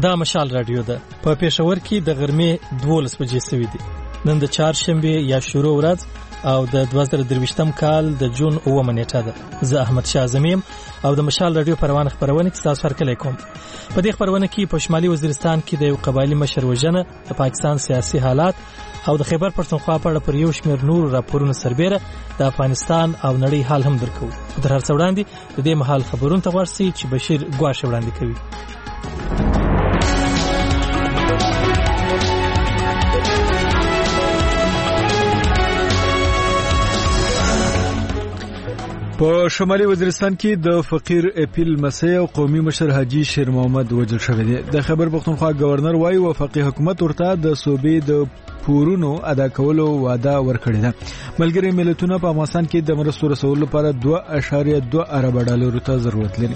دا مشال رادیو ده. په پېښور کې د غرمې 12 بجې سوي دي. نن د چهارشنبه یا شروع ورځ او د 2023م کال د جون 9 نیټه ده. زه احمد شاه زمیم او د مشال رادیو پروانه خبرونه کې تاسو سره کوم. په دې خبرونه کې په شمالي وزیرستان کې د یو قبایلی مشر وژنه، د پاکستان سیاسي حالات او د خیبر پښتونخوا په اړه پر یو شمېر نور راپورونه سربېره د افغانستان او نړۍ حال هم درکو. تر هر څه وړاندې د دې مهال خبرونه ته ورسي چې بشیر ګواښ وړاندې کوي. په شمالي وزیرستان کې د فقیر اپیل مسیح او قومي مشر حاجی شیر محمد وژل شوی دی. د خیبر پښتونخوا گورنر وايي وفاقي حکومت ورته د صوبې د پورونو ادا کولو وعده ورکړې ده. ملګری ملتونه په افغانستان کې د مرستو رسولو لپاره 2.2 ارب ډالر ته ضرورت لري.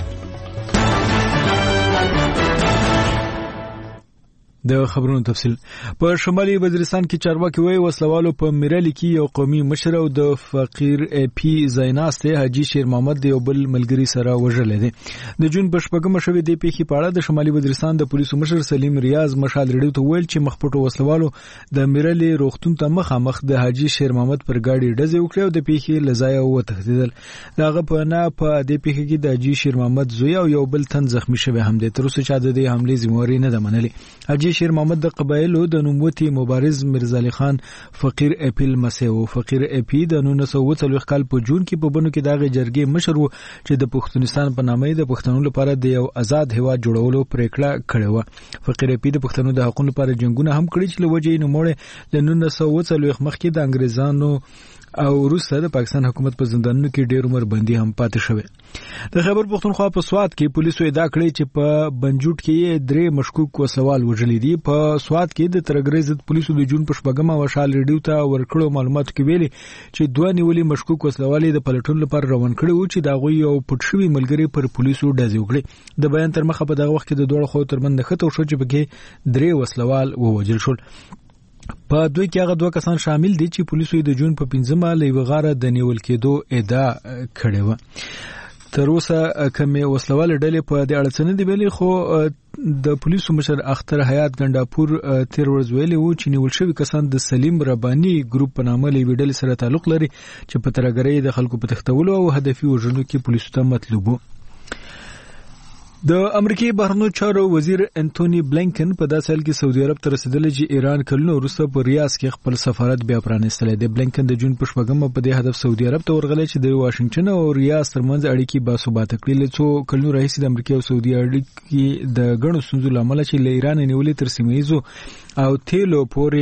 د خبرونو تفصیل. په شمالي وزیرستان کې چارواکي وایي وسلوالو په میرالي کې یو قومي مشر او د فقیر اپی زیناسته حاجی شیر محمد د یو بل ملګری سره وژل دي. د جون په شپږمه شوې د پیښې په اړه د شمالي وزیرستان د پولیسو مشر سلیم ریاض مشال ریډیو ته ویل چې مخپټو وسلوالو د میرالي روغتون ته مخامخ د حاجی شیر محمد پر گاډي ډزې وکړې او د پیښې لزایا وتښتیدل. داغه په نه په دې پیښې کې د حاجی شیر محمد زوی او یو بل تن زخمی شوی هم دي. تر اوسه چې د دې حمله ذمہواری نه ده منلې. حاجی شیر محمد د قبایلو د نوموتی مبارز مرزا علي خان فقیر اپیل مسیح او فقیر اپی د 1940 کال په جون کې په بنو کې دغه جرګې مشر وو چې د پښتونستان په نامه د پښتنو لپاره د یو آزاد هیواد جوړولو پریکړه کړې و. فقیر اپی د پښتنو د حقوقو لپاره جنگونه هم کړی چې لوجې نوموړ د 1940 مخکې د انګريزانو او روسه د پاکستان حکومت په زندانونو کې ډېر عمر بندي هم پاتې شوی. د خیبر پښتونخوا په سوات کې پولیسو ادعا کړې چې په بنجوټ کې 3 مشکوک وسوال وژلې دي. په سوات کې د ترګری ضد پولیسو د جون په شپږمه وشال ریډیو ته ورکړو معلوماتو کې ویلي چې 2 نیولې مشکوک وسلوالې د پلټون لپاره روان کړي وو چې دا غوي یو پټشوي ملګری پر پولیسو ډزې وکړي. د بیان تر مخه په دغه وخت کې د دوه خو ترمن خطو شو چې بګي 3 وسلوال ووجل شول. په دوی کې هغه 2 کسان شامل دي چې پولیسو د جون په 15مه لوي غاره د نیول کېدو ادعا کړې و. تر اوسه کومه وسلوال ډلې په دې اړه څه نه دی ویلي، خو د پولیسو مشر اختر حیات ګنداپور تیر ورځ ویلي وو چې نیول شوی کسان د سلیم ربانی ګروپ په نامه لوي ډلې سره تعلق لري چې په ترګری د خلکو په تختولو او هدفي وژنو کې پولیسو ته مطلوب وو. د امریکای بهرنیو چارو وزیر انټونی بلینکن په داسې حال کې سعودي عرب ته رسیدلی چې ایران کلونو وروسته په ریاض کې خپل سفارت بیا پرانیستلی دی. بلینکن د جون په شپږمه په دې هدف سعودي عرب ته ورغلی چې د واشنگټن او ریاض ترمنځ اړیکې باثباته کړي. له څو کلونو راهیسې د امریکا او سعودي اړیکې د غنو ستونزو لامل چې له ایران نیولې تر سیمه‌ایزو او تیلو پورې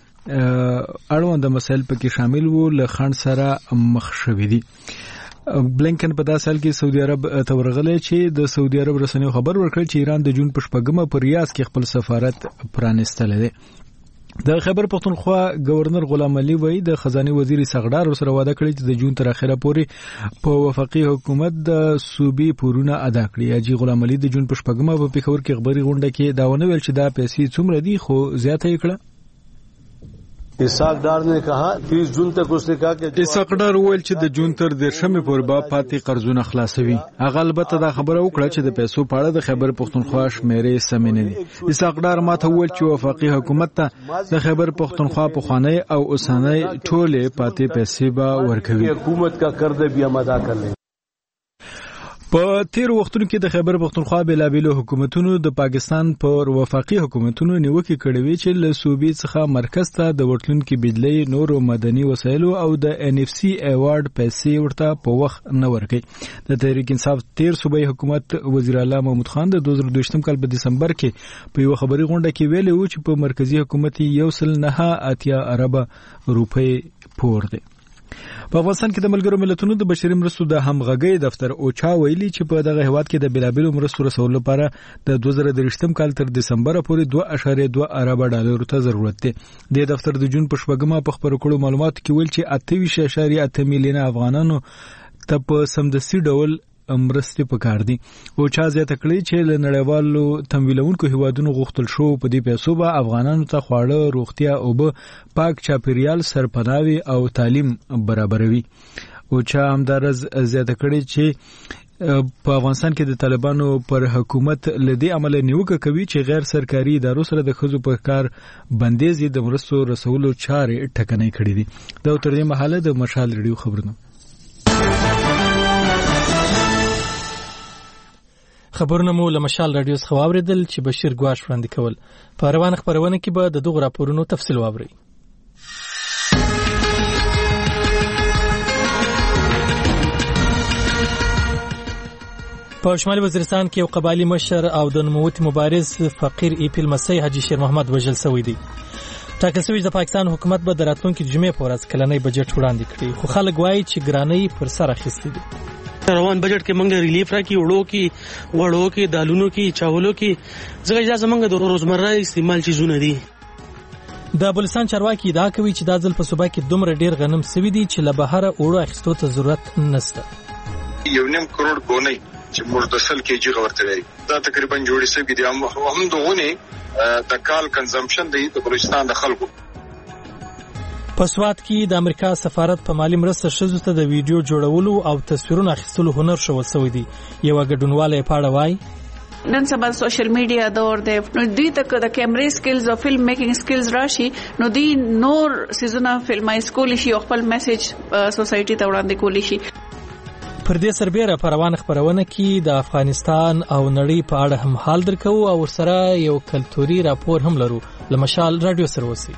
اړوند مسایل پکې شامل وو له خنډ سره مخ شوي دي. بلینکن په داسې حال کې سعودي عرب ته ورغلی چې د سعودي عرب رسنیو خبر ورکړ چې ایران د جون په شپږمه په ریاض کې خپل سفارت پرانیستلی دی. د خیبر پښتونخوا گورنر غلام علي وای د خزانه وزیر سغډار سره وعده کړی چې د جون تر اخره پورې په وفاقي حکومت د صوبې پورونه ادا کړي. اجي غلام علي د جون په شپږمه په پېښور کې خبري غونډه کې دا ونه ویل چې دا پیسې څومره دي، خو زیاته یې کړه. اسحاق نے کہا 30 جون تک اس نے کہا کہ اسحاق ډار ویل چې د جون تر 10مې پورې به پاتې قرضونه خلاصوي. هغه البته دا خبره وکړه چې د پیسو په اړه د خیبر پښتونخوا شمیرې سمې نه دي. اسحاق ډار ماته ویل چې وفاقي حکومت ته د خیبر پښتونخوا په خوانی او اوسنۍ ټوله پاتې پیسې به ورکوي. حکومت کا قرض بھی ہم ادا کر لیں. په تیر وختونو کې د خیبر پښتونخوا بېلابېلو حکومتونو د پاکستان پر وفاقي حکومتونو نیوکې کړې وې چې له صوبې څخه مرکز ته د ورتلونکو بجلی نور مدني وسایلو او د NFC ایوارډ پیسې ورته په وخت نه ورکړي. د تحریک انصاف تیر صوبایي حکومت وزیر اعلی محمود خان د 2022 کال په دسمبر کې په یو خبري غونډه کې ویلي و چې په مرکزی حکومت 1.9 ارب روپۍ پور دي. په افغانستان کې د ملګرو ملتونو د بشري مرستو د همغږۍ دفتر اوچا ویلي چې په دغه هیواد کې د بېلابېلو مرستو رسولو لپاره د 2023م کال تر دسمبر پورې 2.2 ارب ډالر ته ضرورت دی. د دفتر د جون په شپږمه په خبرو کړو معلوماتو کې ویل چې 28.8 میلیونه افغانانو ته په سمدستي ډول مرستې پکار دي. او چا زیاته کړی چې له نړیوالو تمویلونکو هیوادونو غوښتل شو په دې پیسو به افغانانو ته خواړه، روغتیا او پاک چاپیریال، سرپناوي او تعلیم برابروي. او چا همدارز زیاته کړی چې په افغانستان کې د طالبانو پر حکومت لدی عمل نیوکه کوي چې غیر سرکاري ادارو سره د خزو په کار بندیز د مرستو رسولو چارې ټکنۍ کړې دي. دا تر دې مهاله د مشال ریډیو خبرونه. خبرونه مو له مشال رادیو څخه واوریدل چې بشیر ګواش وړاندې کول. په روانه خبرونه کې به د دغو راپورونو تفصیل واورئ. په شمالي وزیرستان کې یو قبایلي مشر او د نوموتي مبارز فقیر ایپل مسیح حاجی شیر محمد وژل شوی دی. ټاکل شوی د پاکستان حکومت به د راتلونکي جمعې په ورځ کلنی بجټ وړاندې کړي، خو خلک وایي چې ګرانۍ پر سر اخیستې دي. روان بجټ کې موږ ریلیف راکې وړو کې دالونو کې چاولو کې ځکه اجازه موږ د روزمره استعمال چیزونه دي. د بلوچستان چارواکي ادعا کوي چې دا ځل په صوبه کې دومره ډیر غنم سوي دي چې له بهره وړو اخیستو ته ضرورت نشته. 1.5 کروڑ ګونۍ چې مرتسل کې جګ ورته وي دا تقریبا جوړې سوي دي. هم دغه د کال کنزمپشن دی د بلوچستان د خلکو. په سوات کې د امریکا سفارت په مالی مرسته ښځو ته د ویډیو جوړولو او تصویرونو اخیستلو هنر ښوول شوی دی. یو ګډونواله یې پاړه وایي نن سبا سوشل میډیا دور دی، نو دوی ته د کیمرې سکلز او فلم میکینګ سکلز راشي، نو دوی نور سیزونه فلمای سکول شي او خپل میسج سوسایټي ته وړاندې کولی شي. پر دې سربېره په روانه خبرونه کې د افغانستان او نړۍ په اړه هم حال درکو او ورسره یو کلتوري راپور هم لرو. له مشال رادیو سره اوسئ.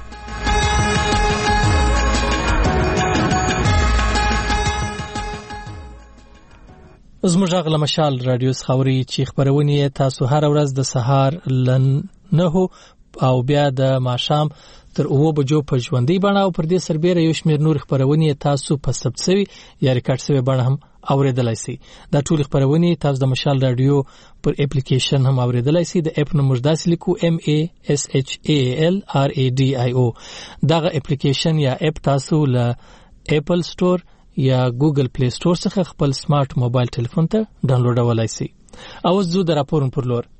زموږ غږ له مشال رادیو څخه اورئ چې خبرونه تاسو هر ورځ د سهار ل 9 او بیا د ماښام تر 9 بجو په ژوندۍ بڼه او پر دې سربېره یو شمېر نور خبرونه تاسو په ثبت شوي یا ریکارډ شوي بڼه هم اوریدلای شئ. دا ټول خبرونه تاسو د مشال رادیو پر اپلیکیشن هم اوریدلای شئ. د اپ نوم داسې لیکو MASHALRADIO. دغه اپلیکیشن یا اپ تاسو له اپل سٹور یا ګوګل پلی سٹور څخه خپل سمارټ موبایل ټلیفون ته ډاونلوډولای شئ. اوس زو د راپورونو پر لور.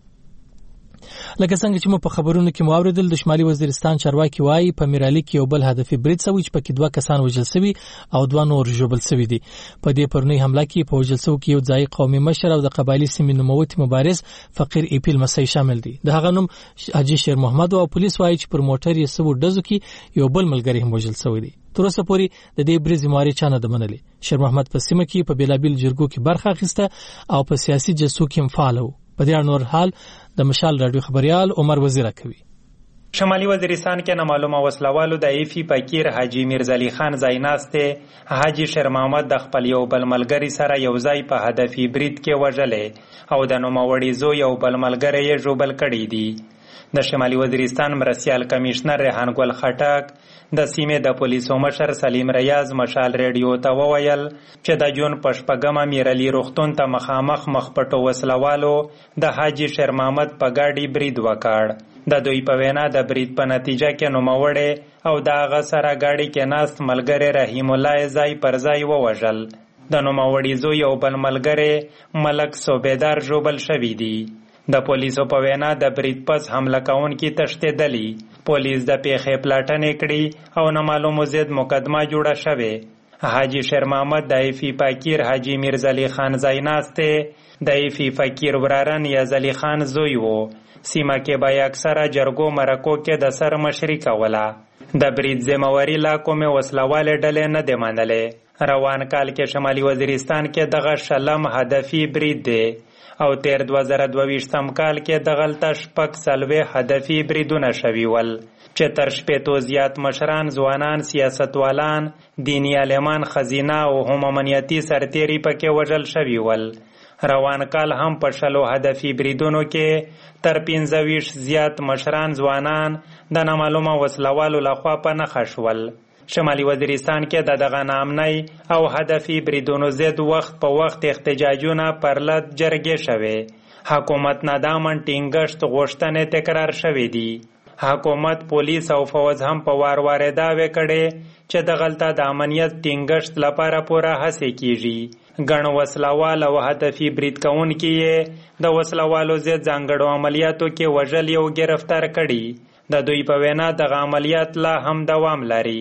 لکه څنګه چې مو په خبرونو کې موریدل د شمالي وزیرستان چارواکي وایي په میرالي کې یو بل هدفي برید شوی چې پکې 2 کسان وژل شوي او 2 نور ژوبل شوي دي. په دې پرونی حمله کې په وژل شوو کې یو ځای قومي مشر او د قبایلی سیمې نوموتي مبارز فقیر ایپل مسیح شامل دي. د هغه نوم حاجی شیر محمد او پولیس وایي چې پر موټر یې سو ډزو کې یو بل ملګری هم وژل شوی دی. تر اوسه پورې د دې برید ذمہواری چا نه ده منلې. شیر محمد په سیمه کې په بیلابیل جرګو کې برخه اخیسته او په سیاسي جلسو کې هم فعال و. په دې اړه نور حال د مشال رادیو خبريال عمر وزیر کوي. شمالي وزیرستان کې نامعلومه وسلوالو د ایفی فقیر حاجی میرزلی خان زایناسته حاجی شیر محمد د خپل یو بل ملګری سره یو ځای په هدفي برید کې وژلې او د نوموړي زو یو بل ملګری یې ژوبل کړی دی. د شمالي وزیرستان مرستیال کمشنر ریحان ګل خټک د سیمې د پولیسو مشر سلیم ریاض مشال ریډیو ته وویل چې د جون په 8 میرالي روغتون ته مخامخ مخپټو وسلوالو د حاجی شیر محمد په ګاډي برید وکړ. د دوی په وینا د برید په نتیجه کې نوموړی او د هغه سره ګاډي کې ناست ملګری رحیم الله ځای پر ځای ووژل. د نوموړي زوی یو بل ملګری ملک صوبیدار ژوبل شوی دی. د پولیسو په وینا د برید پس حمله کوونکي تښتېدلي. پولیس د پیښې پلاټنې کړي او نامعلومو ضد مقدمه جوړه شوې. حاجی شیر محمد د ایفی فقیر حاجی میرزلی خان زایناسته د ایفی فقیر ورارن یا زلی خان زوی وو. سیمه کې به اکثره جرګو مرکو کې د سر مشري کوله. د برید ذمہواری لا کومه وسلواله ډلې نه دی منلې. روان کال کې شمالي وزیرستان کې دغه شلم هدفي برید دی او تیر 2022 کال کې دغلته شپږ سلوي هدفي بریدونه شوي ول چې تر شپېتو زیات مشران، ځوانان، سیاستوالان، دینی عالمان، خزینه او هم امنیتي سرتیري پکې وژل شوي ول. روان کال هم په 60 هدفي بریدونو کې تر 25 زیات مشران، ځوانان د نامعلومه وسلوالو لخوا په نښه شول. شمالي وزیرستان کې د دغه نامنۍ او هدفي بریدونو ضد وخت په وخت احتجاجونه پر لد جرګې شوې. حکومت نه د امن ټینګښت غوښتنې تکرار شوې دي. حکومت، پولیس او فوج هم په وار وار دعوې کړې چې دغلته د امنیت ټینګښت لپاره پوره هڅې کیږي. ګڼ وسلوال او هدفي برید کوونکي یې د وسلوالو ضد ځانګړو عملیاتو کې وژل او گرفتار کړي. د دوی په وینا دغه عملیات لا هم دوام لري.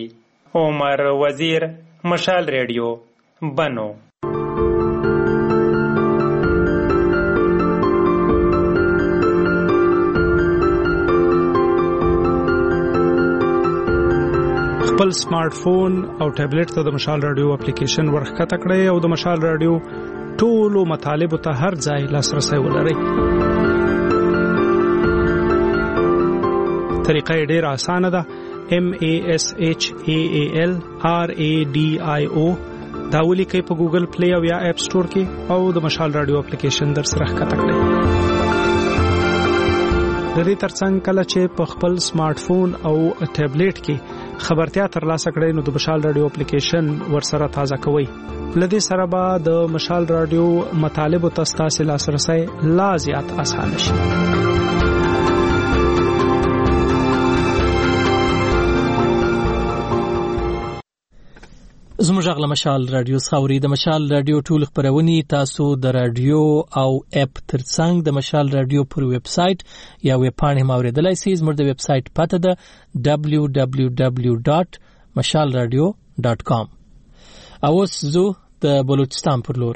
عمر وزیر، مشال ریډیو، بنو. خپل سمارټ فون او ټابلیټ ته د مشال رادیو اپلیکیشن ورښکته کړئ او د مشال رادیو ټولو مطالبو ته هر ځای لاسرسی ولرئ. طریقه یې ډېره اسانه ده. MASHAALRADIO دا ولیکئ په ګوګل پلی او یا اپ سٹور کې او د مشال رادیو اپلیکیشن در سره ښکته کړئ. د دې ترڅنګ کله چې په خپل سمارټ فون او ټابلیټ کې خبرتیا ترلاسه کړئ نو د مشال رادیو اپلیکیشن ورسره تازه کوئ. لدې سره به د مشال رادیو مطالبو ته ستاسو لاسرسی لا زیات اسانه شي. زموږ غږ مشال رادیو څاوري د مشال رادیو ټول خبرونه تاسو د رادیو او اپ ترڅنګ د مشال رادیو پر ویب سټ یا ویب پاڼه موریدلای شئ. زموږ د ویب سټ پته ده www.mashalradio.com. اوس زه د بلوچستان پر لور.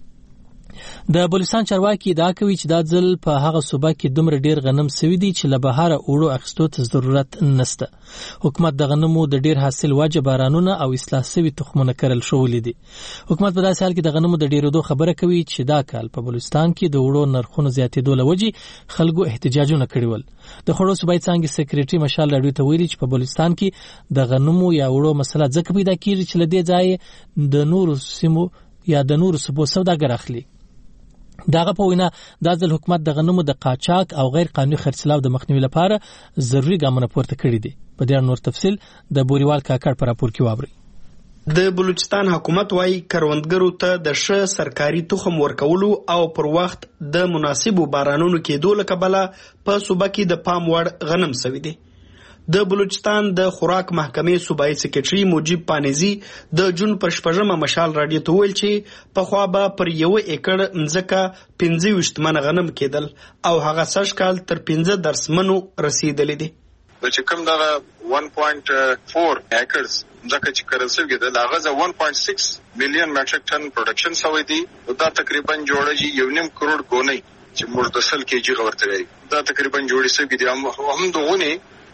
د بلوچستان چارواکي ادعا کوي چې دا ځل په هغه صوبه کې دومره ډیر غنم سوي دي چې له بهاره اوړو اخیستو ته ضرورت نشته. حکومت د غنمو د ډیر حاصل واجب بارانونه او اصلاح سوي تخمونه کرل شوې دي. حکومت په داسې حال کې د غنمو د ډیرېدو خبره کوي چې دا کال په بلوچستان کې د اوړو نرخونو زیاتېدو لوجې خلکو احتجاجونه کړي ول. د خړو صوبایي څنګه سکریټري مشال رادیو ته ویلي چې په بلوچستان کې د غنمو یا اوړو مسله ځکه پیدا کیږي چې لدې ځای د نورو سیمو یا د نورو صوبو سوداګر اخلي. داغه په وینا د ځل حکومت د غنمو د قاچاق او غیر قانوني خرڅلاو د مخنیوي لپاره ضروري ګامونه پورته کړي دي. په دې نور تفصیل د بوریوال کاکړ پر راپور کې واوري. د بلوچستان حکومت وايي کروندګرو ته د ښه سرکاري تخم ورکولو او پر وخت د مناسبو بارانونو کېدو له کبله په صوبه کې د پام وړ غنم سوي دي. د بلوچستان د خوراک محکمې صوبایي سکریټري مجیب پانیزي د جون پر 8 مشال رادیو ته ویل چې په خوا به پر 1 ایکړ مځکه 25 من غنم کېدل او هغه سږ کال تر 15 منو رسیدلې دي. چې کوم دغه 1.4 ایکرز ځکه چې کرل شوی دی هغه 1.6 میلیون میټریک ټن پروډکشن شوی دی. دا تقریبا جوړه 1.5 کروڑ ګونې چې مردسل کېجی غورته دی. دا تقریبا جوړې شوی دی هم دغه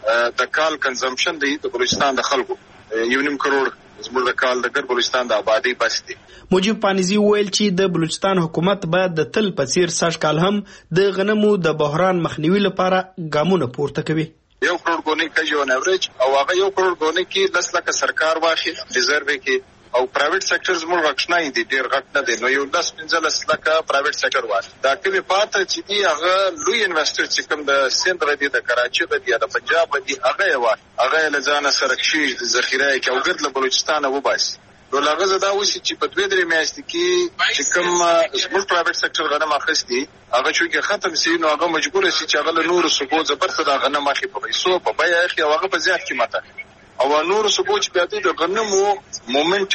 د کال کنزمپشن دی د بلوچستان د خلکو 1.5 کروڑ زموږ د کال د بلوچستان د آبادی بس دی. مجیب پانیزي ویل چې د بلوچستان حکومت به د تل په څیر سږ کال هم د غنمو د بحران مخنیوي لپاره ګامونه پورته کوي. 1 کروڑ ګونې کېږي اون ایوریج او هغه 1 کروڑ ګونې کې 10 لک سرکار واخی ریزرو کې او پرایویټ سېکټر زموږ غښنای دي ډیر غټ نه دي نو یو 10-15 لک پرایویټ سېکټر واخی دا کومه پاته چې دی هغه لوی انویسټر چې کوم د سند ردی د کراچي د دی د پنجاب دی هغه له ځان سره کشي ذخیره کې او ګرد له بلوچستان وباس نو هغه زدا وسی چې په 2-3 میاشتې کې چې کوم زموږ پرایویټ سېکټر غنم اخستي هغه چې ختم شي نو هغه مجبور شي چې هغه نور سبو زبرته د غنم اخی په پیسو په بیا اخی هغه په زیات قیمت او نور سبو چې بیا د غنمو مومنت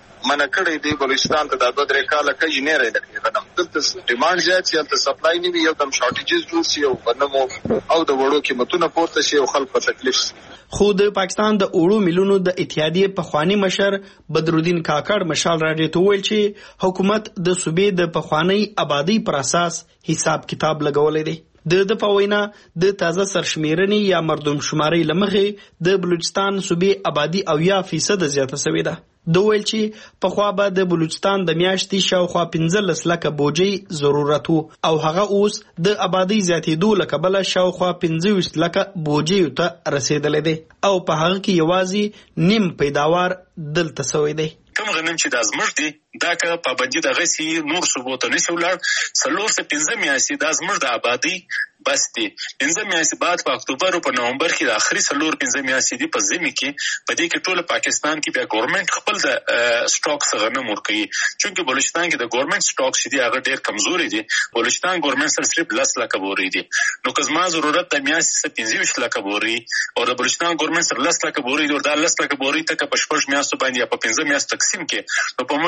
منکړې دی بلوچستان ته د 2-3 کاله کې نه لري غنم دلته ډیماند زیات یا ته سپلای نیوي یو دم شارټیجز جوړ شي او غنمو او د وړو قیمتونه پورته شي او خلک په تکلیف شي. خو د پاکستان د اوړو میلونو د اتحادیې پخوانی مشر بدرالدین کاکړ مشال رادیو ته ویل چې حکومت د صوبې د پخوانی آبادی پر اساس حساب کتاب لګولې دی. د پوینا د تازه سرشمیرنې یا مردم شماري لمخې د بلوچستان صوبې آبادی او 0% زیاته شوې ده. دوی ویل چې په خوا به د بلوچستان د میاشتې شاوخوا 15 لک بوجي ضرورت او هغه اوس د آبادی زیاتېدو له کبله شاوخوا 25 لک بوجي ته رسیدلې ده او په هغه کې یوازې نیم پیداوار دلته شوی دی. کوم غنم چې د ازمړ دي دا که په باندې دغه سي نور ثبوت نه شولار سلور سے 15 میاشتې د ازمړ د آبادی بس دي 15 میاشتې بعد په اکتوبر او په نومبر کې د اخري سلور 15 میاشتې دی په زمي کې په دې کې ټول پاکستان کې بیا ګورنمنت خپل د سټاک څخه غنم ورکړي چې بلوچستان کې د ګورنمنت سټاک شې دي هغه ډېر کمزوري دي. بلوچستان ګورنمنت سره صرف 10 لک بوري دي نو که زما ضرورت د میاشتې 15 لک بوري او د بلوچستان ګورنمنت سره 10 لک بوري او د 10 لک بوري ته په 6 میاشتو باندې یا په 15 میاشتو تقسیم کې نو په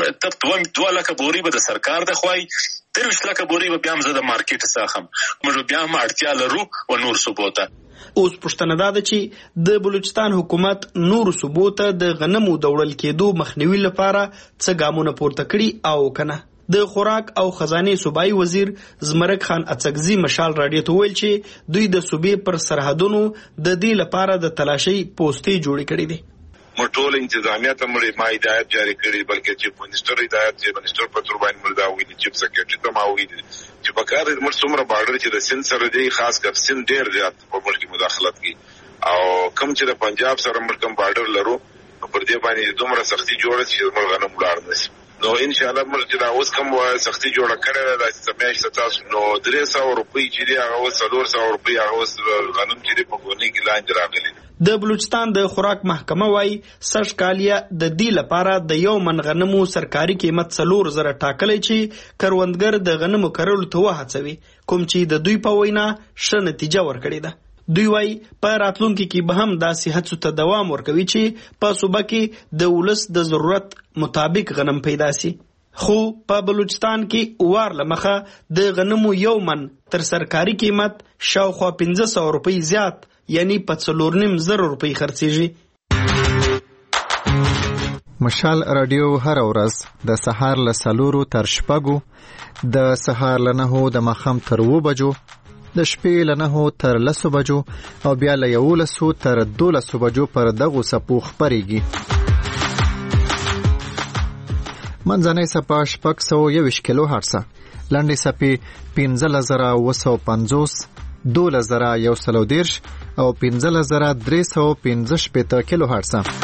2 لک بوري به د سرکار د خوای 23 لک بوري به بیا هم زده مارکیټ ساخم موږ بیا هم اړتیا لرو و نور ثبوته. اوس پښتنه ده چې د بلوچستان حکومت نور ثبوته د غنمو د وړل کېدو مخنیوي لپاره څه ګامونه پورته کړي او کنه. د خوراک او خزانه صوبایي وزیر زمرک خان اڅکزي مشال رادیو ته ویل چې دوی د صوبې پر سرحدونو د دې لپاره د تلاشي پوسټې جوړې کړې دي. مټول انتظامیه ته مړي ما هدایت جاری کړی بلکې چې منیسټر هدایت چې منیسټر په تور باندې مردا ویلي چیف سیکریټری ته ما ویلي چې په کار د څومره بارډر چې د سند سره دی خاص کر سند ډیر زیات په ملک مداخلت کوي او کم چې د پنجاب سره ملکم بارډر لرو پر دې باندې دومره سختي جوړه چې موږ غنم ولاړ نشي نو ان شاء الله موږ چې دا اوس کوم سختي جوړه کړې ده چې سمیش تاسو نو 300 روپۍ چې دی هغه 400 روپۍ هغه غنم چې په ګونی کې لاندې راغلي. د بلوچستان د خوراک محکمه وايي سږ کالیا د دې لپاره د یو من غنمو سرکاري قیمت 4000 ټاکلې چې کروندګر د غنمو کرلو ته وهڅوي کوم چې د دوی په وینا ښه نتیجه ورکړې ده. دوی وايي په راتلونکي کې به هم داسې هڅو ته دوام ورکوي چې په صوبه کې د ولس د ضرورت مطابق غنم پیدا شي. خو په بلوچستان کې اوار لمخه د غنمو یو من تر سرکاري قیمت شاوخوا 1500 روپۍ زیات یعنی په 4.5 روپۍ خرڅېږي. مشال رادیو هر ورځ د سهار له 4 تر 6 د سهار له 9 د ماښام تر 2 بجو د شپې له 9 تر 10 بجو او بیا له 11 تر 12 بجو پر دغه سپو خبريږي. منځنۍ سپا 621 کیلو هرتز، لاندې سپي 15950 12110 او 15315 کیلو هرتز.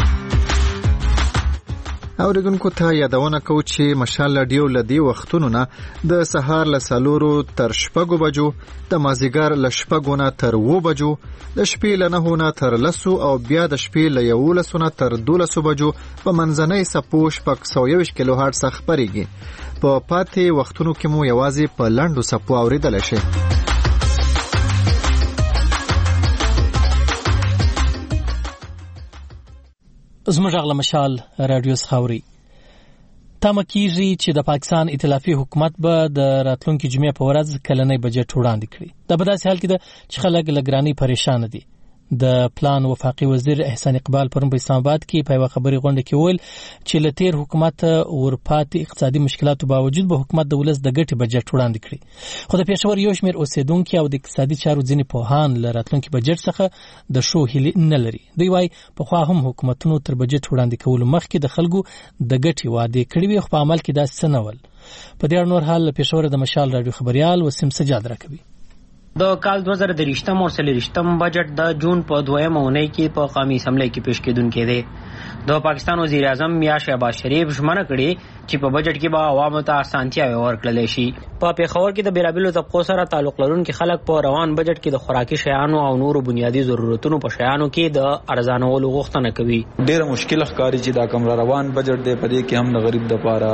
اوریدونکو ته یادونه کوو چې مشال رادیو لدی وختونو نه د سهار له 4 تر 6 بجو د مازیګر له 6 نه تر 2 بجو د شپې له 9 نه تر 10 او بیا د شپې له 11 نه تر 12 بجو په منځنۍ سپو 621 کیلو هرتز خبريږي. په پاتې وختونو کې مو یوازې په لاندو سپو اوریدل شي. زموږ غږ له مشال رادیو خاوري تمه کیږي چې د پاکستان ائتلافي حکومت به د راتلونکي جمعې په ورځ کلنۍ بجټ وړاندې کړي. دا په داسې حال کې ده چې خلک له ګرانۍ پریشان دي. د پلان وفاقي وزیر احسان اقبال پرون په اسلام آباد کې په خبري غونډه کې ویل چې له تیر حکومت ورپاتې اقتصادي مشکلاتو باوجود به حکومت د ولس د ګټې بجټ وړاندې کړي. خو د پېښور یو شمېر اوسیدونکو او د اقتصادي چارو ځینې پوهان له راتلونکي بجټ څخه د شو هیلې نه لري. دوی وايي په خوا هم حکومتونو تر بجټ وړاندې کولو مخکې د خلکو د ګټې وعده کړې وي خو په عمل کې داسې نه ول. په دې نور حال پېښور د مشال رادیو خبريال وسیم سجاد راکوي. د کال 2023 او 2024 بجټ د جون په 2مه اونۍ کې په قومي اسمبلی کې پیش کېدونکې دی. د پاکستان وزیر اعظم میا شهباز شریف ژمنه کړې چې په بجټ کې به عوامو ته اسانتیاوې ورکړل شي. په پیښور کې د بیلابیلو طبقو سره تعلق لرونکي خلک په روان بجټ کې د خوراکي شیانو او نورو بنیادی ضرورتونو په شیانو کې د ارزانولو غوښتنه کوي. ډېر مشکل ښکاري چې دا کوم روان بجټ دی په دې کې هم د غریب لپاره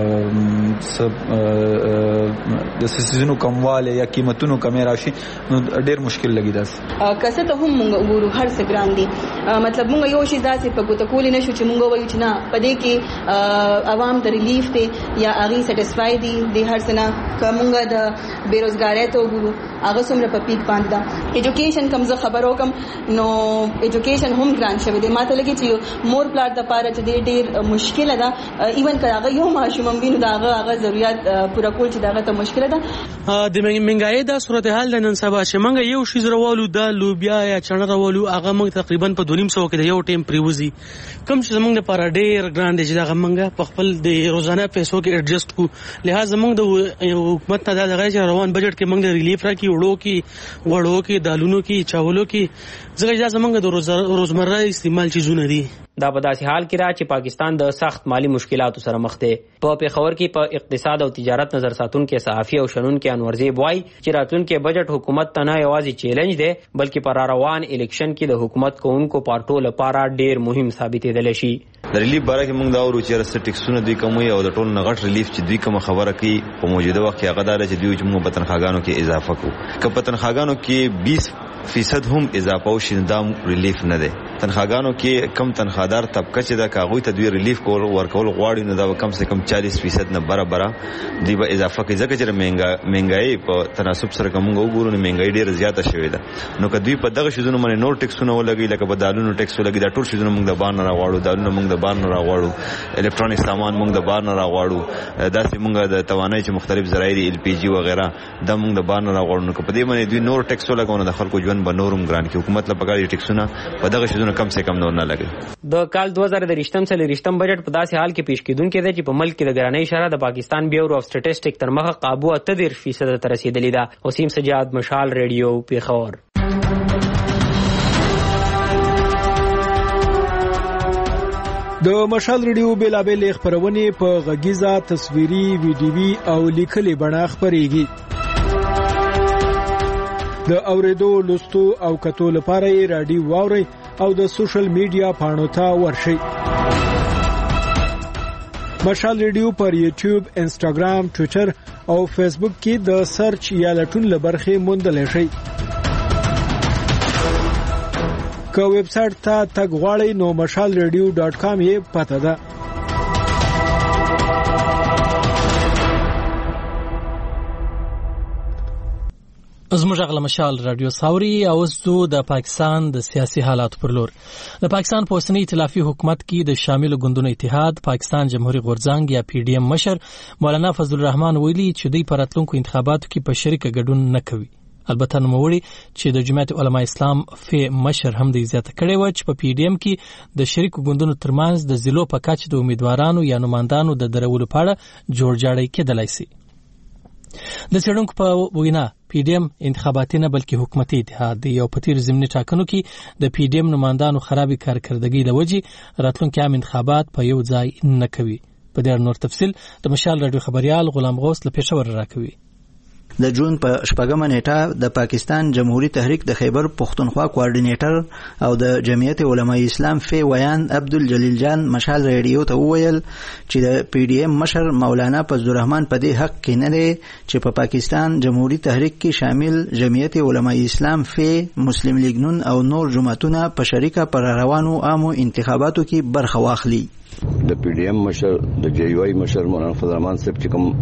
د سیزونو کمواله یا قیمتونو کمې راشي نو ډېر مشکل لګي. داس کسه ته هم موږ ګورو هر څه ګران دي. مطلب موږ یو شی داسې په ګوته کولې نشو چې موږ وایو چې نه په دې کې عوام ته ریلیف دی یا هغه سټیسفای دي د هر څه نه. کومه د بیروزګاری ته وګورو هغه څومره په پیک باندې ده. ایجوکیشن کوم زه خبرو کوم نو ایجوکیشن هم ګران شوی دی. ماته لګي چې مور پلار د پاره چې ډېر مشکل ده. ایون که هغه یو ماشوم وینو دا هغه ضرورت پوره کول چې دا ته مشکل ده. د منګای د صورتحال د نن سبا چې منګ یو شی زروالو د لوبیا یا چنه راولو هغه موږ تقریبا په 2.5 کې یو ټیم پریوزي کوم چې موږ لپاره ډېر ګران دی چې دا موږ په خپل د روزانه پیسو کې ایڈجسټ کو. لہذا موږ د حکومت ته دا غواړي چې روان بجټ کې موږ د ریلیف راکې وړو کې وړو کې دالونو کې چاولو کې ځکه چې موږ د روزمره استعمال چیزونه دي. دا په داسې حال کې را چې پاکستان د سخت مالی مشکلاتو سره مخ دی. په پیښور کې په اقتصاد او تجارت نظر ساتونکو صحافي او شنونکو انورزیب وایي چې راتلونکي بجټ حکومت ته نه یوازې چیلنج دی بلکې پر روان الیکشن کې د حکومت کوونکو پارټو لپاره ډیر مهم ثابتېدل شي. د ریلیف باره کې موږ دا ورو چې رسټ ټیکسونه دوی کومي او د ټول نغټ ریلیف چې دوی کوم خبره کوي په موجوده وخت کې هغه دار چې دوی چې موږ په تنخواګانو کې اضافه کوو. که په تنخواګانو کې 20% هم اضافه وشي دا ریلیف نه دی. تنخواګانو کې کم تنخوادار طبقه چې دا کاغوي ته دوی ریلیف کول ورکول غواړي نو دا کم سے کم 40% نه برابر دی به اضافه کوي. ځکه چې مهنګای په تناسب سره کوم وګورو نه مهنګای ډیره زیاته شوې ده. نو که دوی په دغه شیزونو باندې نور ټیکسونه ولګي لکه په دالونو ټیکس ولګي دا ټول شیزونه موږ د بار نه راغواړو. دالونو موږ د بار نه راغواړو. الکترونیک سامان موږ د بار نه راغواړو. داسې موږ د توانایي چې مختلف ذرایع دي LPG وغیرہ دا موږ د بار نه راغواړو. نو که په دې باندې دوی نور ټیکس ولګونه د خلکو ژوند به نورم ګران کې حکومت له پکاري ټیکسونه په دغه شیزونو پیسونه کم سے کم نه لګي. د کال 2023 بجټ په داسې حال کې پیش کېدونکې ده چې په ملک کې د ګرانۍ شرح د پاکستان بیورو اف سټیټسټک تر مخه قابو 83% ته رسیدلې ده. وسیم سجاد، مشال ریډیو، پیښور. د مشال ریډیو بیلابېل خبرونه په غږیزه، تصویري، ویډیوي او لیکلي بڼه خبريږي. د اوریدو، لوستو او کتو لپاره یې رادیو واوري او د سوشل میډیا پاڼو ته ورشي. مشال ریډیو پر یوټیوب، انسټاګرام، ټوئیټر او فیسبوک کې د سرچ یا لټون لبرخه موندل شي. که ویب سټ ته تګ غواړئ نو mashalradio.com یې پته ده. زموږ غل مشال رادیو ساوري او زو د پاکستان د سیاسي حالات پر لور. د پاکستان په اوسنی ائتلافي حکومت کې د شامل ګوندونو اتحاد پاکستان جمهوریت غورځنګ یا پی ډی ایم مشر مولانا فضل الرحمن ویلي چې دوی په راتلونکو انتخاباتو کې په شریک ګډون نه کوي. البته نوموړي چې د جمعیت علماء اسلام فی مشر هم د زیاته کړي و چې په پی ډی ایم کې د شریک ګوندونو ترمنځ د ضلعو په کچه د امیدوارانو یا نمائندانو د درولو په اړه جوړجاړی کېدلای شي. د څېړونکو په وینا پی ډی ایم انتخاباتي نه بلکې حکومتي اتحاد دی او په تیر ضمني ټاکنو کې د پی ډی ایم نمائندانو خرابې کارکردګۍ لوجې راتلونکي عام انتخابات په یو ځای نه کوي. په دې نور تفصیل د مشال رادیو خبريال غلام غوث له پېښور راکوي. د جون په 8مه نیټه د پاکستان جمهوریت تحریک د خیبر پختونخوا کوارډینیټر او د جمعیت علماء اسلام فی ویان عبدالجلیل جان مشال ریډیو ته وویل چې د پی ډی ایم مشر مولانا فضل الرحمن په دې حق کې نه دی چې په پاکستان جمهوریت تحریک کې شامل جمعیت علماء اسلام فی، مسلم لیگ نون او نور جماعتونه په شریکه پر روانو عامو انتخاباتو کې برخه واخلي. د پی ډی ایم مشر د جی یو ای مشر مولانا فضل الرحمن صاحب چې کوم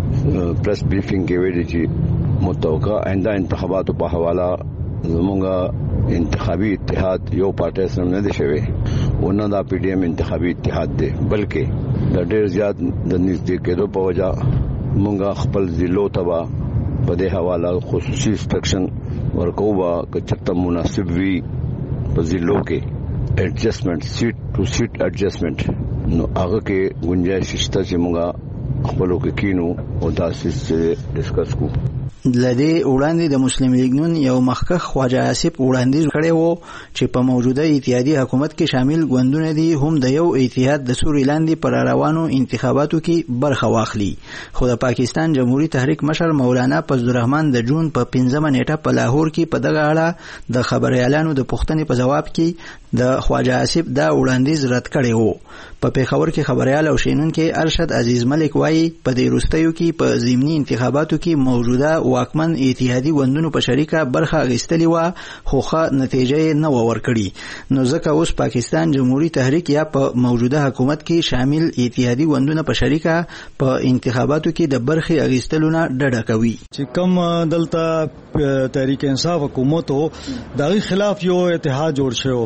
پریس بریفینګ کې ویلي چې متوقع آئنده انتخاباتو په حواله زموږه انتخابي اتحاد یو پارټي سره نه دی شوی، ونه دا پی ډی ایم انتخابي اتحاد دی بلکې د ډېر زیات د نږدې کېدو په وجه موږ خپل ضلعو ته په دې حواله خصوصي انسټرکشن ورکوو چې چرته مناسب وي په ضلعو کې ایڈجسټمنٹ سیټ ټو سیټ ایڈجسټمنٹ نو هغه کې گنجائش شته چې موږ خپلو کې کینو او تاسو سره ډسکس کوو. لدې وړاندې د مسلم لیگ نون یو مخکخ خواجه آصف وړاندیز کړی وو چې په موجوده اتحادیه حکومت کې شامل ګوندونه دي هم د یو اتحاد د سوري لاندې پر روانو انتخاباتو کې برخه واخلي. خو د پاکستان جمهوریت تحریک مشر مولانا فضل الرحمن د جون په 15مه نیټه په لاهور کې په دغه اړه د خبريالانو د پوښتنې په جواب کې د خواجه آصف دا وړاندیز رد کړی وو. په پیښور کې خبريال او شینونکو ارشد عزیز ملک وایي په دې وروستیو کې په ضمني انتخاباتو کې موجوده واکمن اتحادي ګوندونو په شریکه برخه اخیستلې و خو ښه نتیجه نه ورکړي، نو ځکه اوس پاکستان جمهوریت تحریک یا په موجوده حکومت کې شامل اتحادي ګوندونه په شریکه په انتخاباتو کې د برخه اخیستلو نه ډډه کوي. چې کوم دلته تحریک انصاف حکومت او دغه خلاف یو اتحاد جوړ شو،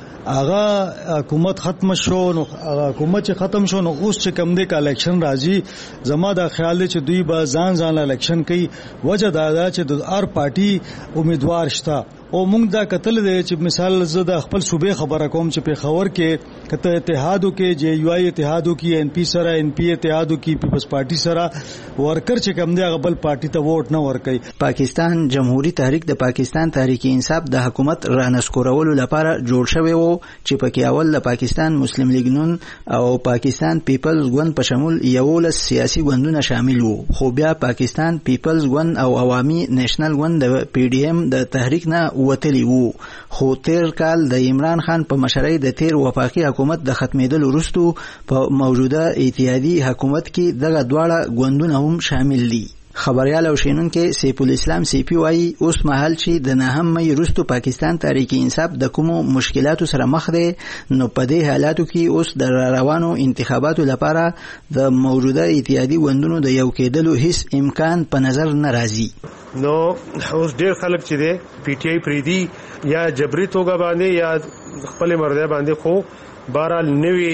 هغه حکومت ختم شو، نو حکومت چې ختم شو نو اوس چې کوم د الیکشن راځي زما دا خیال دی چې دوی به ځان الیکشن کوي. وجه دا ده چې د هر پارټي امیدوار شته او موږ دا کتل دی چې مثال زه د خپل صوبې خبره کوم چې پیښور کې کته اتحادو کې جی یو ای اتحادو کې ان پی سره ان پی اتحادو کې پیپلز پارټي سره ورکر چې کوم دی هغه بل پارټي ته ووټ نه ورکوي. پاکستان جمهوریت تحریک د پاکستان تحریک انصاف د حکومت رانسکورولو لپاره جوړ شوی وو چې پکې اول د پاکستان مسلم لیگ نون او پاکستان پیپلز ګوند په شمول 11 سیاسي ګوندونه شامل وو، خو بیا پاکستان پیپلز ګوند او عوامي نېشنل ګوند د پی ډی ایم د تحریک نه وتلی وو. خو تیر کال د عمران خان په مشرۍ د تیر وفاقي حکومت د ختمېدل وروسته په موجوده اتحادي حکومت کې دغه دواړه ګوندونه هم شامل دي. خبريال او شینونکو سیف الاسلام سیپی وایي اوس مهال چې د نهم مې وروسته پاکستان تحریک انصاف د کومو مشکلاتو سره مخ دی، نو په دې حالاتو کې اوس د روانو انتخاباتو لپاره د موجوده اتحادي ګوندونو د یو کېدلو هیڅ امکان په نظر نه راځي. نو اوس ډېر خلک چې دی پی ټی آی پریدي یا جبري توګه باندې یا خپل مرده باندې، خو بهرحال نوي